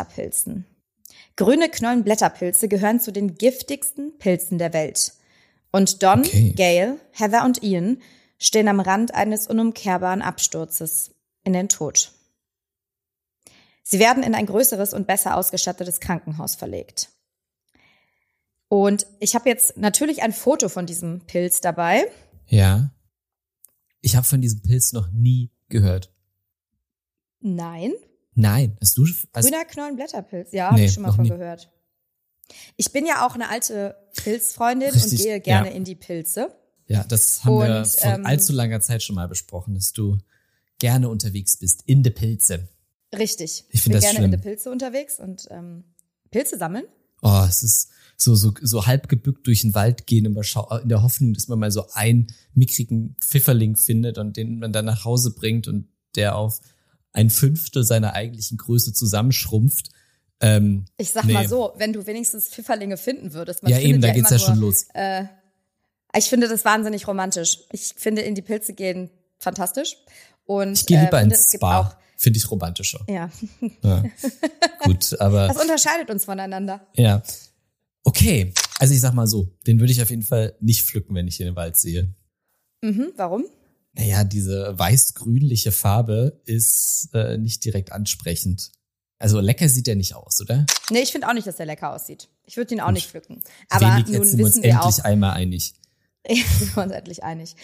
Knollenblätterpilzen. Grüne Knollenblätterpilze gehören zu den giftigsten Pilzen der Welt. Und Don, Gail, Heather und Ian stehen am Rand eines unumkehrbaren Absturzes in den Tod. Sie werden in ein größeres und besser ausgestattetes Krankenhaus verlegt. Und ich habe jetzt natürlich ein Foto von diesem Pilz dabei. Ja. Ich habe von diesem Pilz noch nie gehört. Nein. Nein. Hast du? Grüner Knollenblätterpilz. Ja, habe ich schon mal von gehört. Ich bin ja auch eine alte Pilzfreundin und gehe gerne in die Pilze. Ja, das haben wir vor allzu langer Zeit schon mal besprochen, dass du gerne unterwegs bist in de Pilze. Richtig. Ich finde das gerne schlimm. in de Pilze unterwegs und Pilze sammeln. Oh, es ist so halb gebückt durch den Wald gehen in der Hoffnung, dass man mal so einen mickrigen Pfifferling findet und den man dann nach Hause bringt und der auf 1/5 seiner eigentlichen Größe zusammenschrumpft. Ich sag mal so, wenn du wenigstens Pfifferlinge finden würdest. Ja eben, da geht's ja schon los. Ich finde das wahnsinnig romantisch. Ich finde in die Pilze gehen fantastisch. Und ich gehe lieber ins Spa. Finde ich romantischer. Ja. Gut, aber. Das unterscheidet uns voneinander. Ja. Okay. Also ich sag mal so, den würde ich auf jeden Fall nicht pflücken, wenn ich ihn im Wald sehe. Warum? Naja, diese weiß-grünliche Farbe ist nicht direkt ansprechend. Also lecker sieht der nicht aus, oder? Nee, ich finde auch nicht, dass der lecker aussieht. Ich würde ihn auch nicht pflücken. Aber nun wissen wir uns endlich einmal einig. Ja, sind wir uns endlich einig.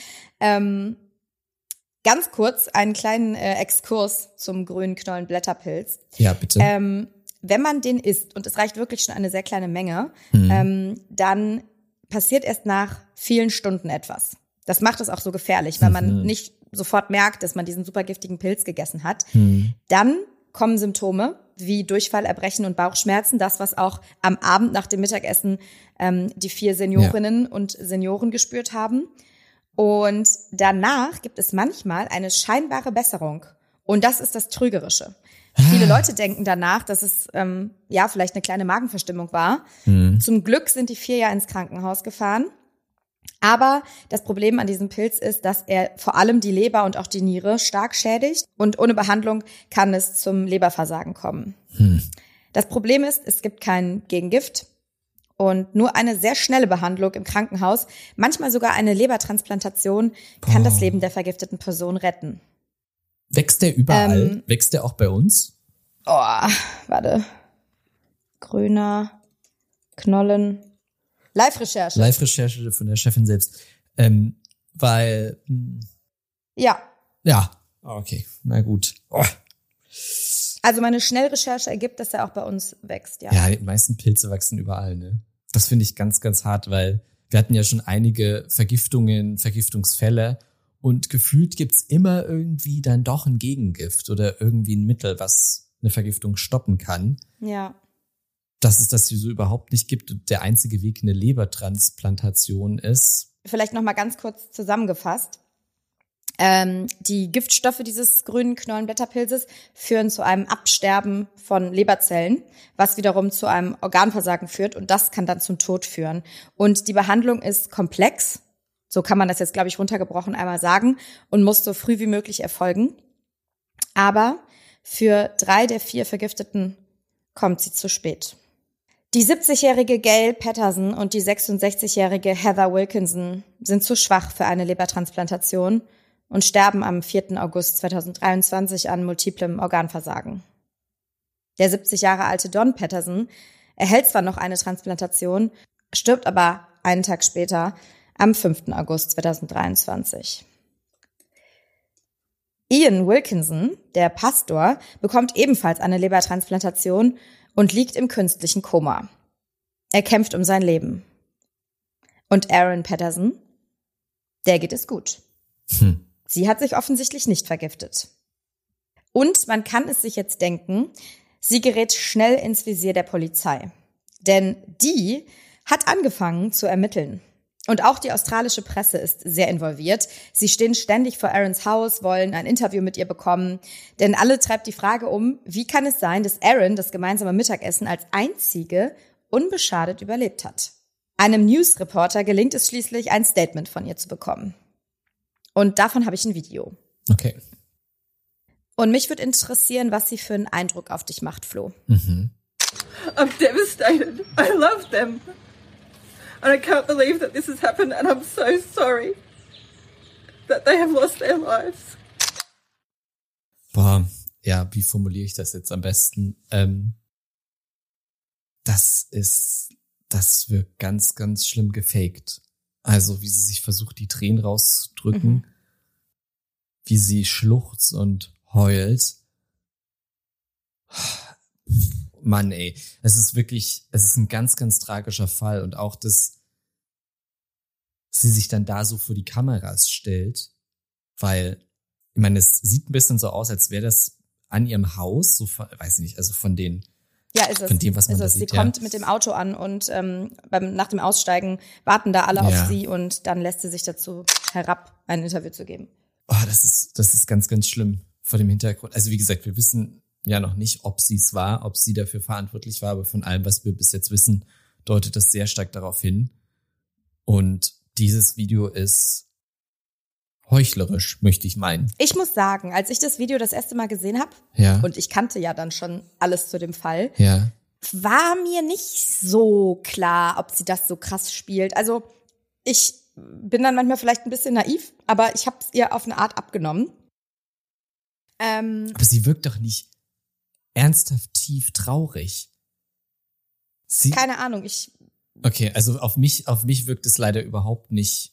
Ganz kurz einen kleinen Exkurs zum grünen Knollenblätterpilz. Ja, bitte. Wenn man den isst, und es reicht wirklich schon eine sehr kleine Menge, dann passiert erst nach vielen Stunden etwas. Das macht es auch so gefährlich, weil man nicht sofort merkt, dass man diesen super giftigen Pilz gegessen hat. Dann kommen Symptome wie Durchfall, Erbrechen und Bauchschmerzen, das, was auch am Abend nach dem Mittagessen die 4 Seniorinnen und Senioren gespürt haben. Und danach gibt es manchmal eine scheinbare Besserung. Und das ist das Trügerische. Viele Leute denken danach, dass es vielleicht eine kleine Magenverstimmung war. Zum Glück sind die 4 ja ins Krankenhaus gefahren. Aber das Problem an diesem Pilz ist, dass er vor allem die Leber und auch die Niere stark schädigt. Und ohne Behandlung kann es zum Leberversagen kommen. Das Problem ist, es gibt kein Gegengift. Und nur eine sehr schnelle Behandlung im Krankenhaus, manchmal sogar eine Lebertransplantation, kann das Leben der vergifteten Person retten. Wächst der überall? Wächst der auch bei uns? Warte. Grüner Knollen. Live-Recherche von der Chefin selbst. Weil. Ja. Ja, okay. Na gut. Oh. Also meine Schnellrecherche ergibt, dass er auch bei uns wächst, ja. Ja, die meisten Pilze wachsen überall, ne? Das finde ich ganz, ganz hart, weil wir hatten ja schon einige Vergiftungsfälle und gefühlt gibt's immer irgendwie dann doch ein Gegengift oder irgendwie ein Mittel, was eine Vergiftung stoppen kann. Ja. Dass es das hier so überhaupt nicht gibt und der einzige Weg eine Lebertransplantation ist. Vielleicht noch mal ganz kurz zusammengefasst. Die Giftstoffe dieses grünen Knollenblätterpilzes führen zu einem Absterben von Leberzellen, was wiederum zu einem Organversagen führt und das kann dann zum Tod führen. Und die Behandlung ist komplex, so kann man das jetzt, glaube ich, runtergebrochen einmal sagen, und muss so früh wie möglich erfolgen. Aber für 3 der 4 Vergifteten kommt sie zu spät. Die 70-jährige Gail Patterson und die 66-jährige Heather Wilkinson sind zu schwach für eine Lebertransplantation und sterben am 4. August 2023 an multiplem Organversagen. Der 70 Jahre alte Don Patterson erhält zwar noch eine Transplantation, stirbt aber einen Tag später am 5. August 2023. Ian Wilkinson, der Pastor, bekommt ebenfalls eine Lebertransplantation und liegt im künstlichen Koma. Er kämpft um sein Leben. Und Aaron Patterson, der geht es gut. Sie hat sich offensichtlich nicht vergiftet. Und man kann es sich jetzt denken, sie gerät schnell ins Visier der Polizei. Denn die hat angefangen zu ermitteln. Und auch die australische Presse ist sehr involviert. Sie stehen ständig vor Aarons Haus, wollen ein Interview mit ihr bekommen. Denn alle treibt die Frage um, wie kann es sein, dass Aaron das gemeinsame Mittagessen als einzige unbeschadet überlebt hat. Einem News-Reporter gelingt es schließlich, ein Statement von ihr zu bekommen. Und davon habe ich ein Video. Okay. Und mich würde interessieren, was sie für einen Eindruck auf dich macht, Flo. I'm devastated. I love them. And I can't believe that this has happened, and I'm so sorry that they have lost their lives. Boah, ja, wie formuliere ich das jetzt am besten? Das wirkt ganz, ganz schlimm gefaked. Also, wie sie sich versucht, die Tränen rauszudrücken, wie sie schluchzt und heult. Mann, ey, es ist ein ganz, ganz tragischer Fall und auch, dass sie sich dann da so vor die Kameras stellt, weil, ich meine, es sieht ein bisschen so aus, als wäre das an ihrem Haus, so, weiß ich nicht, also von den, ja, ist es. von dem, was man da sieht. Sie kommt mit dem Auto an und nach dem Aussteigen warten da alle auf sie und dann lässt sie sich dazu herab, ein Interview zu geben. Oh, das ist ganz, ganz schlimm vor dem Hintergrund. Also wie gesagt, wir wissen ja noch nicht, ob sie es war, ob sie dafür verantwortlich war, aber von allem, was wir bis jetzt wissen, deutet das sehr stark darauf hin. Und dieses Video ist heuchlerisch, möchte ich meinen. Ich muss sagen, als ich das Video das erste Mal gesehen habe, und ich kannte ja dann schon alles zu dem Fall, war mir nicht so klar, ob sie das so krass spielt. Also ich bin dann manchmal vielleicht ein bisschen naiv, aber ich habe es ihr auf eine Art abgenommen. Aber sie wirkt doch nicht ernsthaft tief traurig. Keine Ahnung, Okay, also auf mich wirkt es leider überhaupt nicht.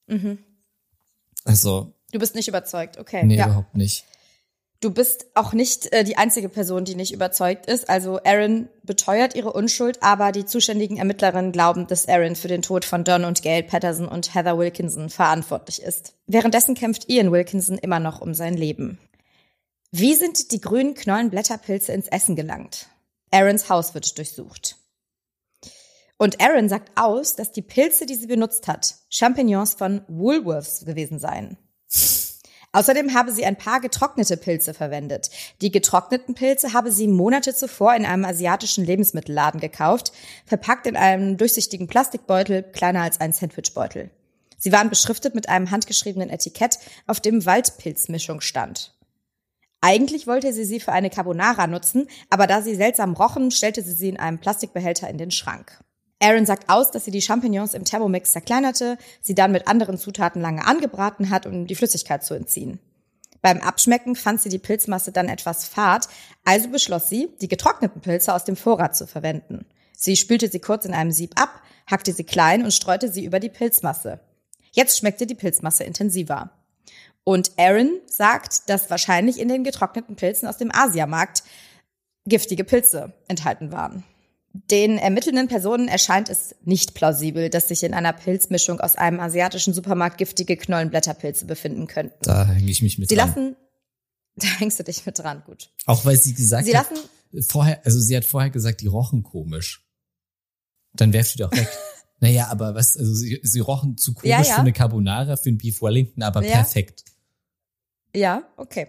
Also. Du bist nicht überzeugt, okay. Nee, überhaupt nicht. Du bist auch nicht die einzige Person, die nicht überzeugt ist. Also Erin beteuert ihre Unschuld, aber die zuständigen Ermittlerinnen glauben, dass Erin für den Tod von Don und Gail Patterson und Heather Wilkinson verantwortlich ist. Währenddessen kämpft Ian Wilkinson immer noch um sein Leben. Wie sind die grünen Knollenblätterpilze ins Essen gelangt? Erins Haus wird durchsucht. Und Erin sagt aus, dass die Pilze, die sie benutzt hat, Champignons von Woolworths gewesen seien. Außerdem habe sie ein paar getrocknete Pilze verwendet. Die getrockneten Pilze habe sie Monate zuvor in einem asiatischen Lebensmittelladen gekauft, verpackt in einem durchsichtigen Plastikbeutel, kleiner als ein Sandwichbeutel. Sie waren beschriftet mit einem handgeschriebenen Etikett, auf dem Waldpilzmischung stand. Eigentlich wollte sie für eine Carbonara nutzen, aber da sie seltsam rochen, stellte sie in einem Plastikbehälter in den Schrank. Erin sagt aus, dass sie die Champignons im Thermomix zerkleinerte, sie dann mit anderen Zutaten lange angebraten hat, um die Flüssigkeit zu entziehen. Beim Abschmecken fand sie die Pilzmasse dann etwas fad, also beschloss sie, die getrockneten Pilze aus dem Vorrat zu verwenden. Sie spülte sie kurz in einem Sieb ab, hackte sie klein und streute sie über die Pilzmasse. Jetzt schmeckte die Pilzmasse intensiver. Und Erin sagt, dass wahrscheinlich in den getrockneten Pilzen aus dem Asiamarkt giftige Pilze enthalten waren. Den ermittelnden Personen erscheint es nicht plausibel, dass sich in einer Pilzmischung aus einem asiatischen Supermarkt giftige Knollenblätterpilze befinden könnten. Da hänge ich mich mit dran. Da hängst du dich mit dran, gut. Auch weil sie gesagt hat, sie hat vorher gesagt, die rochen komisch. Dann werft die doch weg. Naja, aber was, also sie rochen zu komisch für eine Carbonara, für ein Beef Wellington, aber perfekt. Ja, okay.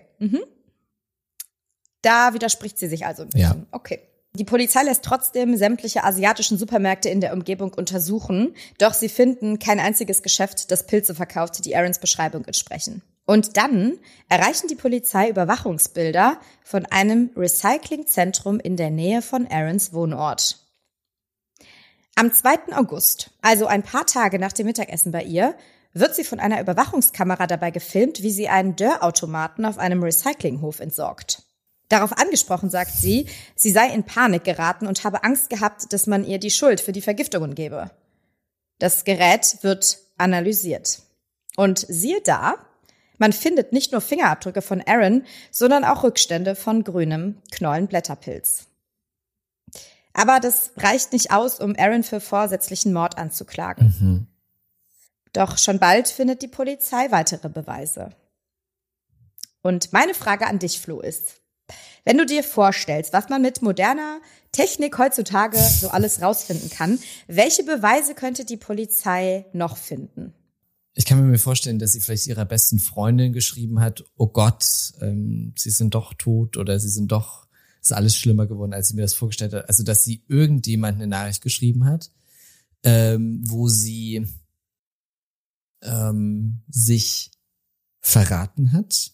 Da widerspricht sie sich also ein bisschen. Ja. Okay. Die Polizei lässt trotzdem sämtliche asiatischen Supermärkte in der Umgebung untersuchen, doch sie finden kein einziges Geschäft, das Pilze verkauft, die Erins Beschreibung entsprechen. Und dann erreichen die Polizei Überwachungsbilder von einem Recyclingzentrum in der Nähe von Erins Wohnort. Am 2. August, also ein paar Tage nach dem Mittagessen bei ihr, wird sie von einer Überwachungskamera dabei gefilmt, wie sie einen Dörrautomaten auf einem Recyclinghof entsorgt. Darauf angesprochen sagt sie, sie sei in Panik geraten und habe Angst gehabt, dass man ihr die Schuld für die Vergiftungen gebe. Das Gerät wird analysiert. Und siehe da, man findet nicht nur Fingerabdrücke von Erin, sondern auch Rückstände von grünem Knollenblätterpilz. Aber das reicht nicht aus, um Erin für vorsätzlichen Mord anzuklagen. Doch schon bald findet die Polizei weitere Beweise. Und meine Frage an dich, Flo, ist: Wenn du dir vorstellst, was man mit moderner Technik heutzutage so alles rausfinden kann, welche Beweise könnte die Polizei noch finden? Ich kann mir vorstellen, dass sie vielleicht ihrer besten Freundin geschrieben hat, oh Gott, sie sind doch tot oder ist alles schlimmer geworden, als sie mir das vorgestellt hat. Also, dass sie irgendjemand eine Nachricht geschrieben hat, wo sie sich verraten hat.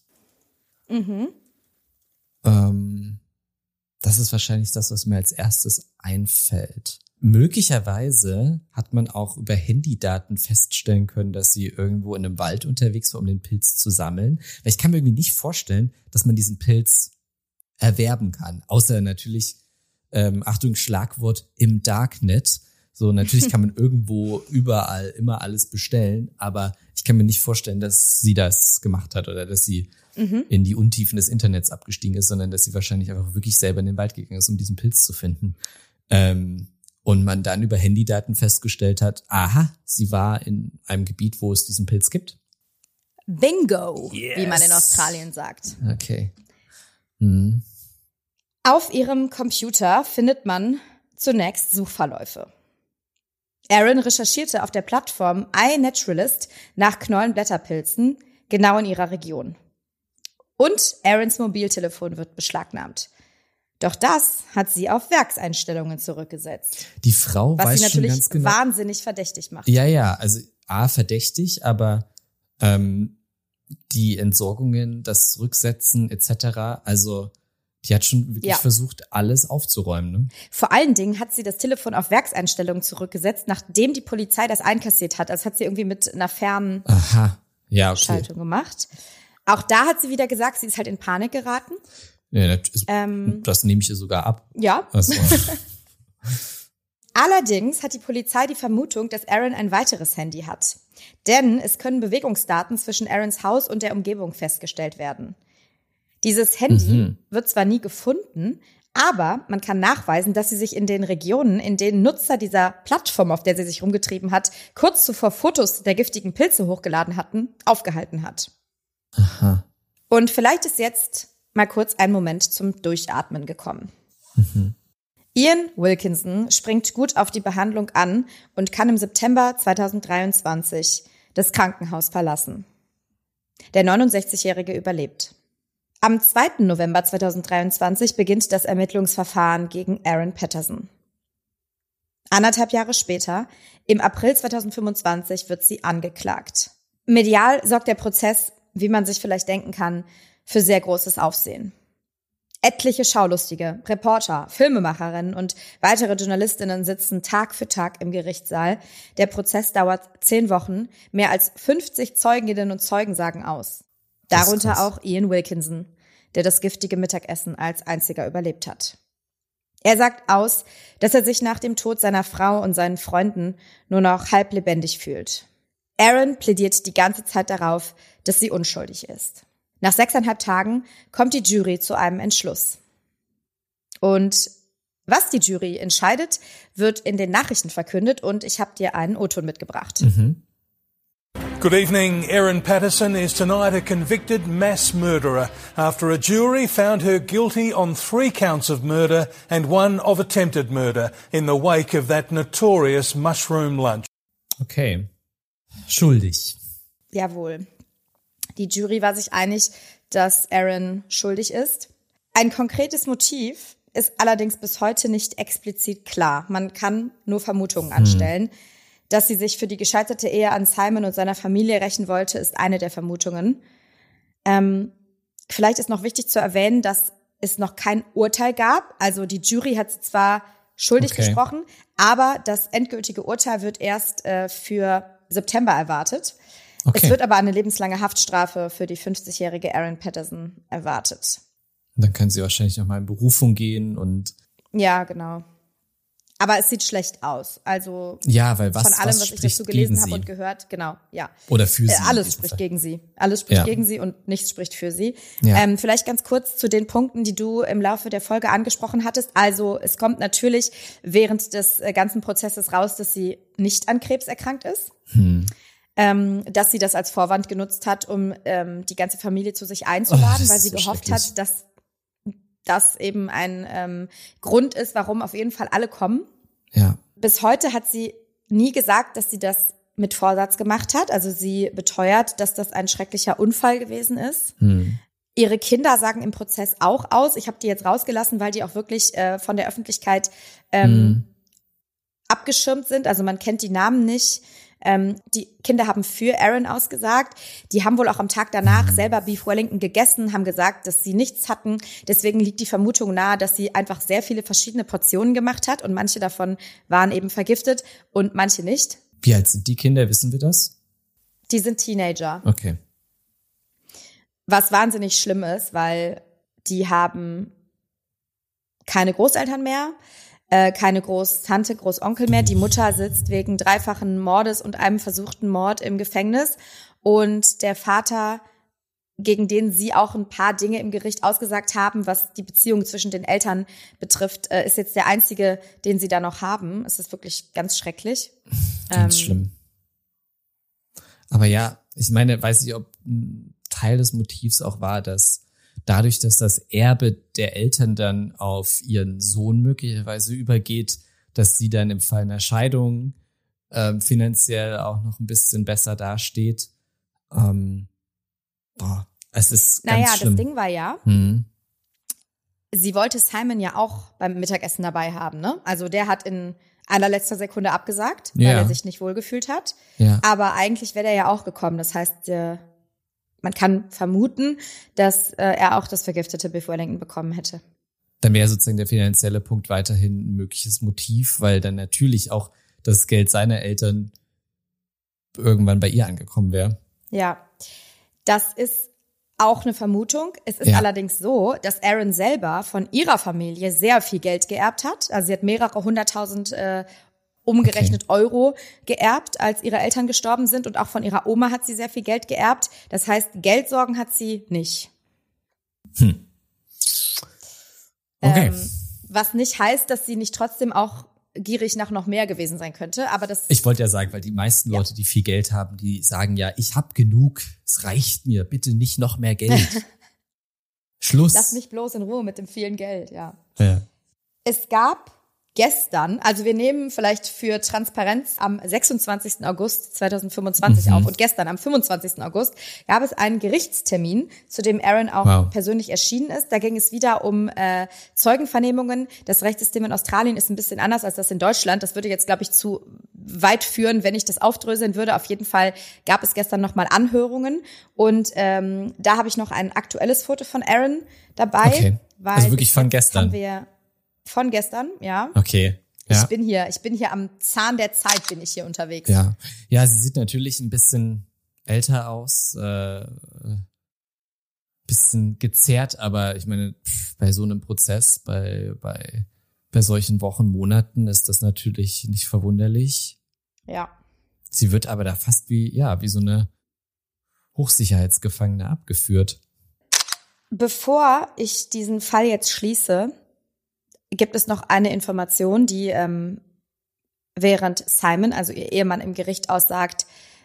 Das ist wahrscheinlich das, was mir als erstes einfällt. möglicherweise hat man auch über Handydaten feststellen können, dass sie irgendwo in einem Wald unterwegs war, um den Pilz zu sammeln. Weil ich kann mir irgendwie nicht vorstellen, dass man diesen Pilz erwerben kann. Außer natürlich, Achtung, Schlagwort, im Darknet. So, natürlich kann man irgendwo überall immer alles bestellen, aber ich kann mir nicht vorstellen, dass sie das gemacht hat oder dass sie in die Untiefen des Internets abgestiegen ist, sondern dass sie wahrscheinlich einfach wirklich selber in den Wald gegangen ist, um diesen Pilz zu finden. Und man dann über Handydaten festgestellt hat, aha, sie war in einem Gebiet, wo es diesen Pilz gibt. Bingo, Yes. wie man in Australien sagt. Okay. Auf ihrem Computer findet man zunächst Suchverläufe. Erin recherchierte auf der Plattform iNaturalist nach Knollenblätterpilzen genau in ihrer Region. Und Erins Mobiltelefon wird beschlagnahmt. Doch das hat sie auf Werkseinstellungen zurückgesetzt. Die Frau was weiß sie schon natürlich ganz genau. wahnsinnig verdächtig macht. Ja, also verdächtig, aber die Entsorgungen, das Rücksetzen etc., also die hat schon wirklich versucht, alles aufzuräumen. Ne? Vor allen Dingen hat sie das Telefon auf Werkseinstellungen zurückgesetzt, nachdem die Polizei das einkassiert hat. Das hat sie irgendwie mit einer fernen Schaltung gemacht. Auch da hat sie wieder gesagt, sie ist halt in Panik geraten. Ja, das nehme ich ihr sogar ab. Ja. Also. Allerdings hat die Polizei die Vermutung, dass Erin ein weiteres Handy hat. Denn es können Bewegungsdaten zwischen Erins Haus und der Umgebung festgestellt werden. Dieses Handy wird zwar nie gefunden, aber man kann nachweisen, dass sie sich in den Regionen, in denen Nutzer dieser Plattform, auf der sie sich rumgetrieben hat, kurz zuvor Fotos der giftigen Pilze hochgeladen hatten, aufgehalten hat. Aha. Und vielleicht ist jetzt mal kurz ein Moment zum Durchatmen gekommen. Ian Wilkinson springt gut auf die Behandlung an und kann im September 2023 das Krankenhaus verlassen. Der 69-Jährige überlebt. Am 2. November 2023 beginnt das Ermittlungsverfahren gegen Erin Patterson. 1,5 Jahre später, im April 2025, wird sie angeklagt. Medial sorgt der Prozess, wie man sich vielleicht denken kann, für sehr großes Aufsehen. Etliche Schaulustige, Reporter, Filmemacherinnen und weitere Journalistinnen sitzen Tag für Tag im Gerichtssaal. Der Prozess dauert 10 Wochen, mehr als 50 Zeuginnen und Zeugen sagen aus. Darunter auch Ian Wilkinson, der das giftige Mittagessen als einziger überlebt hat. Er sagt aus, dass er sich nach dem Tod seiner Frau und seinen Freunden nur noch halb lebendig fühlt. Erin plädiert die ganze Zeit darauf, dass sie unschuldig ist. Nach 6,5 Tagen kommt die Jury zu einem Entschluss. Und was die Jury entscheidet, wird in den Nachrichten verkündet und ich habe dir einen O-Ton mitgebracht. Good evening. Erin Patterson is tonight a convicted mass murderer after a jury found her guilty on 3 counts of murder and 1 of attempted murder in the wake of that notorious mushroom lunch. Okay. Schuldig. Jawohl. Die Jury war sich einig, dass Erin schuldig ist. Ein konkretes Motiv ist allerdings bis heute nicht explizit klar. Man kann nur Vermutungen anstellen. Dass sie sich für die gescheiterte Ehe an Simon und seiner Familie rächen wollte, ist eine der Vermutungen. Vielleicht ist noch wichtig zu erwähnen, dass es noch kein Urteil gab. Also die Jury hat sie zwar schuldig gesprochen, aber das endgültige Urteil wird erst für September erwartet. Es wird aber eine lebenslange Haftstrafe für die 50-jährige Erin Patterson erwartet. Dann kann sie wahrscheinlich noch mal in Berufung gehen und... Ja, genau. Aber es sieht schlecht aus. Also ja, weil von allem, was ich dazu gelesen habe und gehört, genau, ja. Oder für sie. Alles spricht gegen sie. Alles spricht gegen sie und nichts spricht für sie. Ja. Vielleicht ganz kurz zu den Punkten, die du im Laufe der Folge angesprochen hattest. Also es kommt natürlich während des ganzen Prozesses raus, dass sie nicht an Krebs erkrankt ist. Dass sie das als Vorwand genutzt hat, um die ganze Familie zu sich einzuladen, weil sie gehofft hat, dass das eben ein Grund ist, warum auf jeden Fall alle kommen. Ja. Bis heute hat sie nie gesagt, dass sie das mit Vorsatz gemacht hat. Also sie beteuert, dass das ein schrecklicher Unfall gewesen ist. Ihre Kinder sagen im Prozess auch aus. Ich habe die jetzt rausgelassen, weil die auch wirklich von der Öffentlichkeit abgeschirmt sind. Also man kennt die Namen nicht. Die Kinder haben für Aaron ausgesagt. Die haben wohl auch am Tag danach selber Beef Wellington gegessen, haben gesagt, dass sie nichts hatten. Deswegen liegt die Vermutung nahe, dass sie einfach sehr viele verschiedene Portionen gemacht hat und manche davon waren eben vergiftet und manche nicht. Wie alt sind die Kinder, wissen wir das? Die sind Teenager. Okay. Was wahnsinnig schlimm ist, weil die haben keine Großeltern mehr, keine Großtante, Großonkel mehr. Die Mutter sitzt wegen 3-fachen Mordes und einem versuchten Mord im Gefängnis. Und der Vater, gegen den sie auch ein paar Dinge im Gericht ausgesagt haben, was die Beziehung zwischen den Eltern betrifft, ist jetzt der einzige, den sie da noch haben. Es ist wirklich ganz schrecklich. Ganz schlimm. Aber ja, ich meine, weiß ich, ob ein Teil des Motivs auch war, dass dadurch, dass das Erbe der Eltern dann auf ihren Sohn möglicherweise übergeht, dass sie dann im Fall einer Scheidung finanziell auch noch ein bisschen besser dasteht. Es ist ganz schlimm. Das Ding war ja, sie wollte Simon ja auch beim Mittagessen dabei haben, ne? Also der hat in allerletzter Sekunde abgesagt, weil er sich nicht wohlgefühlt hat. Ja. Aber eigentlich wäre der ja auch gekommen. Das heißt, man kann vermuten, dass er auch das vergiftete Beef Wellington bekommen hätte. Dann wäre sozusagen der finanzielle Punkt weiterhin ein mögliches Motiv, weil dann natürlich auch das Geld seiner Eltern irgendwann bei ihr angekommen wäre. Ja, das ist auch eine Vermutung. Es ist allerdings so, dass Aaron selber von ihrer Familie sehr viel Geld geerbt hat. Also sie hat mehrere 100.000 umgerechnet Euro geerbt, als ihre Eltern gestorben sind. Und auch von ihrer Oma hat sie sehr viel Geld geerbt. Das heißt, Geldsorgen hat sie nicht. Okay. Was nicht heißt, dass sie nicht trotzdem auch gierig nach noch mehr gewesen sein könnte. Aber das. Ich wollte ja sagen, weil die meisten Leute, die viel Geld haben, die sagen ja, ich habe genug, es reicht mir, bitte nicht noch mehr Geld. Schluss. Lass mich bloß in Ruhe mit dem vielen Geld, ja. Es gab gestern, also wir nehmen vielleicht für Transparenz am 26. August 2025 auf und gestern am 25. August gab es einen Gerichtstermin, zu dem Aaron auch persönlich erschienen ist. Da ging es wieder um Zeugenvernehmungen. Das Rechtssystem in Australien ist ein bisschen anders als das in Deutschland. Das würde jetzt, glaube ich, zu weit führen, wenn ich das aufdröseln würde. Auf jeden Fall gab es gestern nochmal Anhörungen und da habe ich noch ein aktuelles Foto von Aaron dabei. Okay, also wirklich von gestern. Von gestern, ja. Okay. Ja. Ich bin hier am Zahn der Zeit, bin ich hier unterwegs. Ja, sie sieht natürlich ein bisschen älter aus, bisschen gezerrt, aber ich meine, bei so einem Prozess, bei solchen Wochen, Monaten ist das natürlich nicht verwunderlich. Ja. Sie wird aber da fast wie so eine Hochsicherheitsgefangene abgeführt. Bevor ich diesen Fall jetzt schließe, gibt es noch eine Information, die während Simon, also ihr Ehemann, im Gericht aussagt,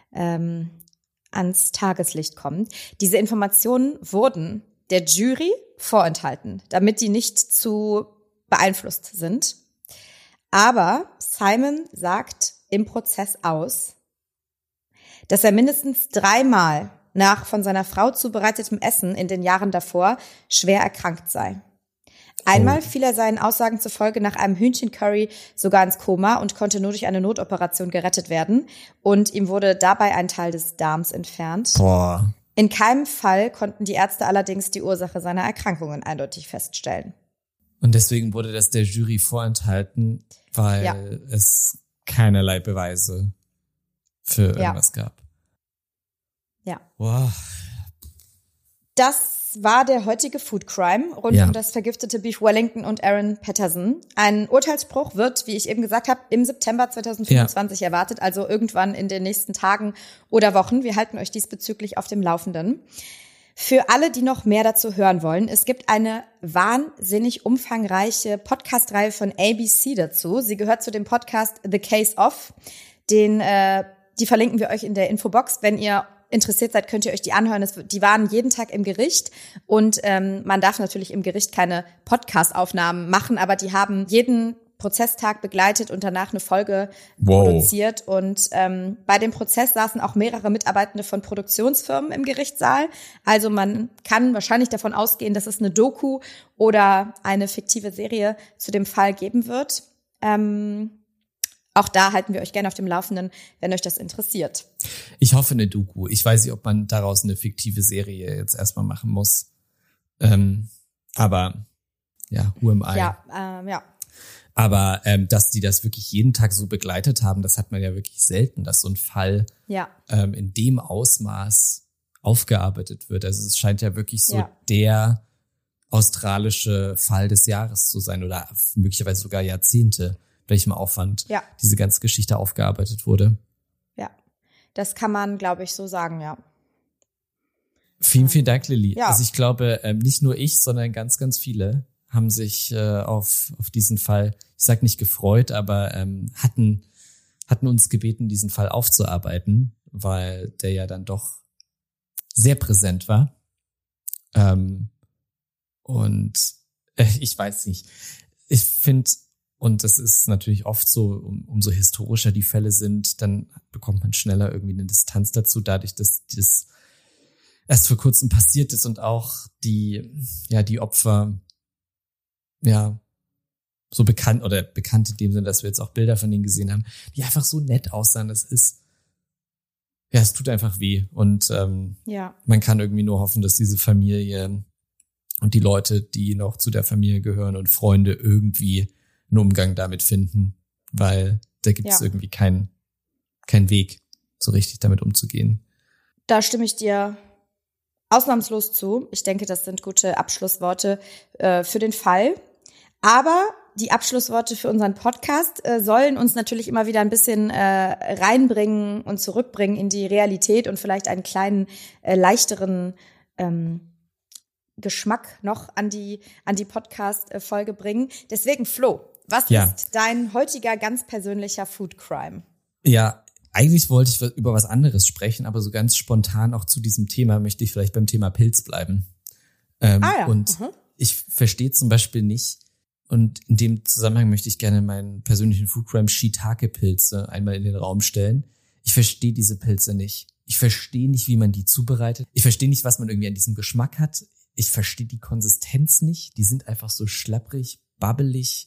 ans Tageslicht kommt. Diese Informationen wurden der Jury vorenthalten, damit die nicht zu beeinflusst sind. Aber Simon sagt im Prozess aus, dass er mindestens 3-mal nach von seiner Frau zubereitetem Essen in den Jahren davor schwer erkrankt sei. Einmal fiel er seinen Aussagen zufolge nach einem Hühnchencurry sogar ins Koma und konnte nur durch eine Notoperation gerettet werden. Und ihm wurde dabei ein Teil des Darms entfernt. Boah. In keinem Fall konnten die Ärzte allerdings die Ursache seiner Erkrankungen eindeutig feststellen. Und deswegen wurde das der Jury vorenthalten, weil es keinerlei Beweise für irgendwas gab. Ja. Boah. Das war der heutige Food Crime rund um das vergiftete Beef Wellington und Aaron Patterson. Ein Urteilsspruch wird, wie ich eben gesagt habe, im September 2025 erwartet, also irgendwann in den nächsten Tagen oder Wochen. Wir halten euch diesbezüglich auf dem Laufenden. Für alle, die noch mehr dazu hören wollen, es gibt eine wahnsinnig umfangreiche Podcast-Reihe von ABC dazu. Sie gehört zu dem Podcast The Case Of. Die verlinken wir euch in der Infobox. Wenn ihr interessiert seid, könnt ihr euch die anhören. Die waren jeden Tag im Gericht und man darf natürlich im Gericht keine Podcast-Aufnahmen machen, aber die haben jeden Prozesstag begleitet und danach eine Folge produziert. Und bei dem Prozess saßen auch mehrere Mitarbeitende von Produktionsfirmen im Gerichtssaal. Also man kann wahrscheinlich davon ausgehen, dass es eine Doku oder eine fiktive Serie zu dem Fall geben wird. auch da halten wir euch gerne auf dem Laufenden, wenn euch das interessiert. Ich hoffe eine Doku. Ich weiß nicht, ob man daraus eine fiktive Serie jetzt erstmal machen muss. Aber ja, who am I? Ja. Aber dass die das wirklich jeden Tag so begleitet haben, das hat man ja wirklich selten, dass so ein Fall in dem Ausmaß aufgearbeitet wird. Also es scheint ja wirklich so der australische Fall des Jahres zu sein oder möglicherweise sogar Jahrzehnte, welchem Aufwand diese ganze Geschichte aufgearbeitet wurde. Ja, das kann man, glaube ich, so sagen, ja. Vielen, vielen Dank, Lilly. Ja. Also ich glaube, nicht nur ich, sondern ganz, ganz viele haben sich auf diesen Fall, ich sag nicht gefreut, aber hatten uns gebeten, diesen Fall aufzuarbeiten, weil der ja dann doch sehr präsent war. Und ich weiß nicht, ich finde, und das ist natürlich oft so, umso historischer die Fälle sind, dann bekommt man schneller irgendwie eine Distanz dazu, dadurch, dass das erst vor kurzem passiert ist und auch die Opfer so bekannt in dem Sinne, dass wir jetzt auch Bilder von denen gesehen haben, die einfach so nett aussahen. Es tut einfach weh und man kann irgendwie nur hoffen, dass diese Familie und die Leute, die noch zu der Familie gehören und Freunde irgendwie einen Umgang damit finden, weil da gibt es irgendwie keinen Weg, so richtig damit umzugehen. Da stimme ich dir ausnahmslos zu. Ich denke, das sind gute Abschlussworte für den Fall. Aber die Abschlussworte für unseren Podcast sollen uns natürlich immer wieder ein bisschen reinbringen und zurückbringen in die Realität und vielleicht einen kleinen, leichteren Geschmack noch an die Podcast-Folge bringen. Deswegen, Flo, was ist dein heutiger ganz persönlicher Food Crime? Ja, eigentlich wollte ich über was anderes sprechen, aber so ganz spontan auch zu diesem Thema möchte ich vielleicht beim Thema Pilz bleiben. Und ich verstehe zum Beispiel nicht, und in dem Zusammenhang möchte ich gerne meinen persönlichen Food Crime Shiitake-Pilze einmal in den Raum stellen. Ich verstehe diese Pilze nicht. Ich verstehe nicht, wie man die zubereitet. Ich verstehe nicht, was man irgendwie an diesem Geschmack hat. Ich verstehe die Konsistenz nicht. Die sind einfach so schlapprig, babbelig.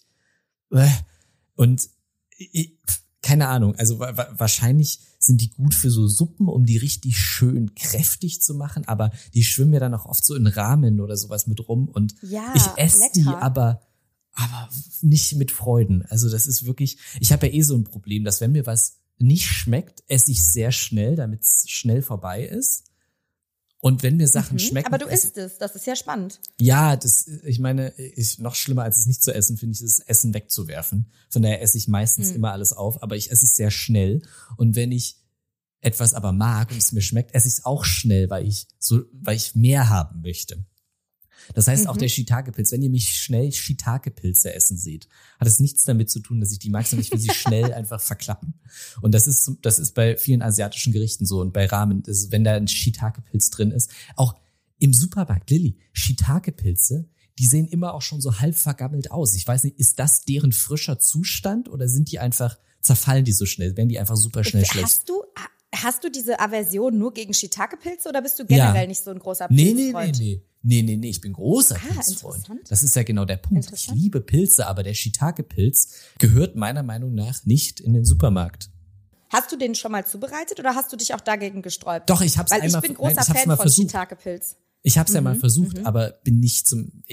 Und keine Ahnung, also wahrscheinlich sind die gut für so Suppen, um die richtig schön kräftig zu machen, aber die schwimmen ja dann auch oft so in Ramen oder sowas mit rum und ich esse die aber nicht mit Freuden. Also das ist wirklich, ich habe ja so ein Problem, dass wenn mir was nicht schmeckt, esse ich sehr schnell, damit es schnell vorbei ist. Und wenn mir Sachen schmecken... Aber du isst es, das ist ja spannend. Ja, ich meine, noch schlimmer als es nicht zu essen, finde ich, ist Essen wegzuwerfen. Von daher esse ich meistens immer alles auf, aber ich esse es sehr schnell. Und wenn ich etwas aber mag und es mir schmeckt, esse ich es auch schnell, weil ich mehr haben möchte. Das heißt, auch der Shiitake-Pilz, wenn ihr mich schnell Shiitake-Pilze essen seht, hat es nichts damit zu tun, dass ich die mag, sondern ich will sie schnell einfach verklappen. Und das ist bei vielen asiatischen Gerichten so und bei Ramen, wenn da ein Shiitake-Pilz drin ist. Auch im Supermarkt, Lilly, Shiitake-Pilze, die sehen immer auch schon so halb vergammelt aus. Ich weiß nicht, ist das deren frischer Zustand oder sind die einfach, zerfallen die so schnell, werden die einfach super schnell schlecht? Hast du diese Aversion nur gegen Shiitake-Pilze oder bist du generell nicht so ein großer Pilzfreund? Nee, ich bin großer Pilzfreund. Das ist ja genau der Punkt. Ich liebe Pilze, aber der Shiitake-Pilz gehört meiner Meinung nach nicht in den Supermarkt. Hast du den schon mal zugereitet oder hast du dich auch dagegen gesträubt? Doch, ich hab's Weil einmal, ich bin großer Fan von Shiitake-Pilz. Ich hab's ja mal versucht, aber bin nicht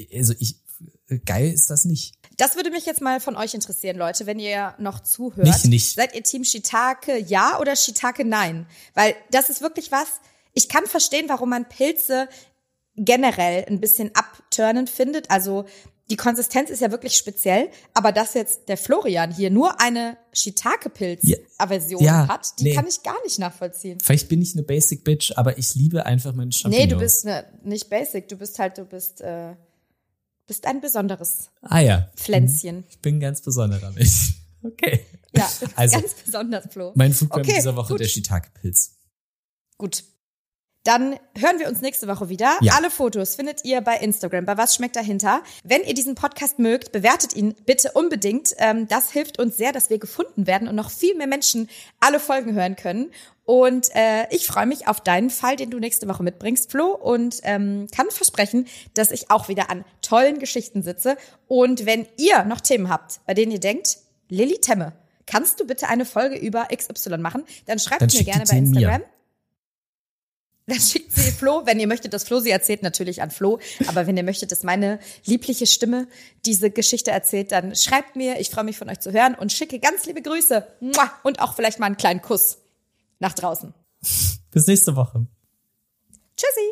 geil ist das nicht. Das würde mich jetzt mal von euch interessieren, Leute, wenn ihr noch zuhört. Nicht. Seid ihr Team Shiitake ja oder Shiitake nein? Weil das ist wirklich was, ich kann verstehen, warum man Pilze generell ein bisschen abturnend findet. Also die Konsistenz ist ja wirklich speziell, aber dass jetzt der Florian hier nur eine Shiitake-Pilz-Aversion hat, die kann ich gar nicht nachvollziehen. Vielleicht bin ich eine Basic Bitch, aber ich liebe einfach meine Champignons. Nee, du bist nicht Basic, du bist ein besonderes Pflänzchen. Ich bin ein ganz besonderer Mensch. Okay. Ja, also, ganz besonders, Flo. Mein Food Crime dieser Woche, der Shiitake-Pilz. Gut. Dann hören wir uns nächste Woche wieder. Ja. Alle Fotos findet ihr bei Instagram, bei Was schmeckt dahinter. Wenn ihr diesen Podcast mögt, bewertet ihn bitte unbedingt. Das hilft uns sehr, dass wir gefunden werden und noch viel mehr Menschen alle Folgen hören können. Und ich freue mich auf deinen Fall, den du nächste Woche mitbringst, Flo, und kann versprechen, dass ich auch wieder an tollen Geschichten sitze. Und wenn ihr noch Themen habt, bei denen ihr denkt, Lilly Temme, kannst du bitte eine Folge über XY machen? Dann schreibt Dann mir gerne bei mir. Instagram. Dann schickt sie Flo, wenn ihr möchtet, dass Flo sie erzählt, natürlich an Flo. Aber wenn ihr möchtet, dass meine liebliche Stimme diese Geschichte erzählt, dann schreibt mir. Ich freue mich, von euch zu hören und schicke ganz liebe Grüße. Und auch vielleicht mal einen kleinen Kuss nach draußen. Bis nächste Woche.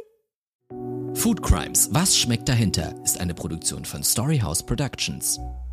Tschüssi. Food Crimes. Was schmeckt dahinter? Ist eine Produktion von Storyhouse Productions.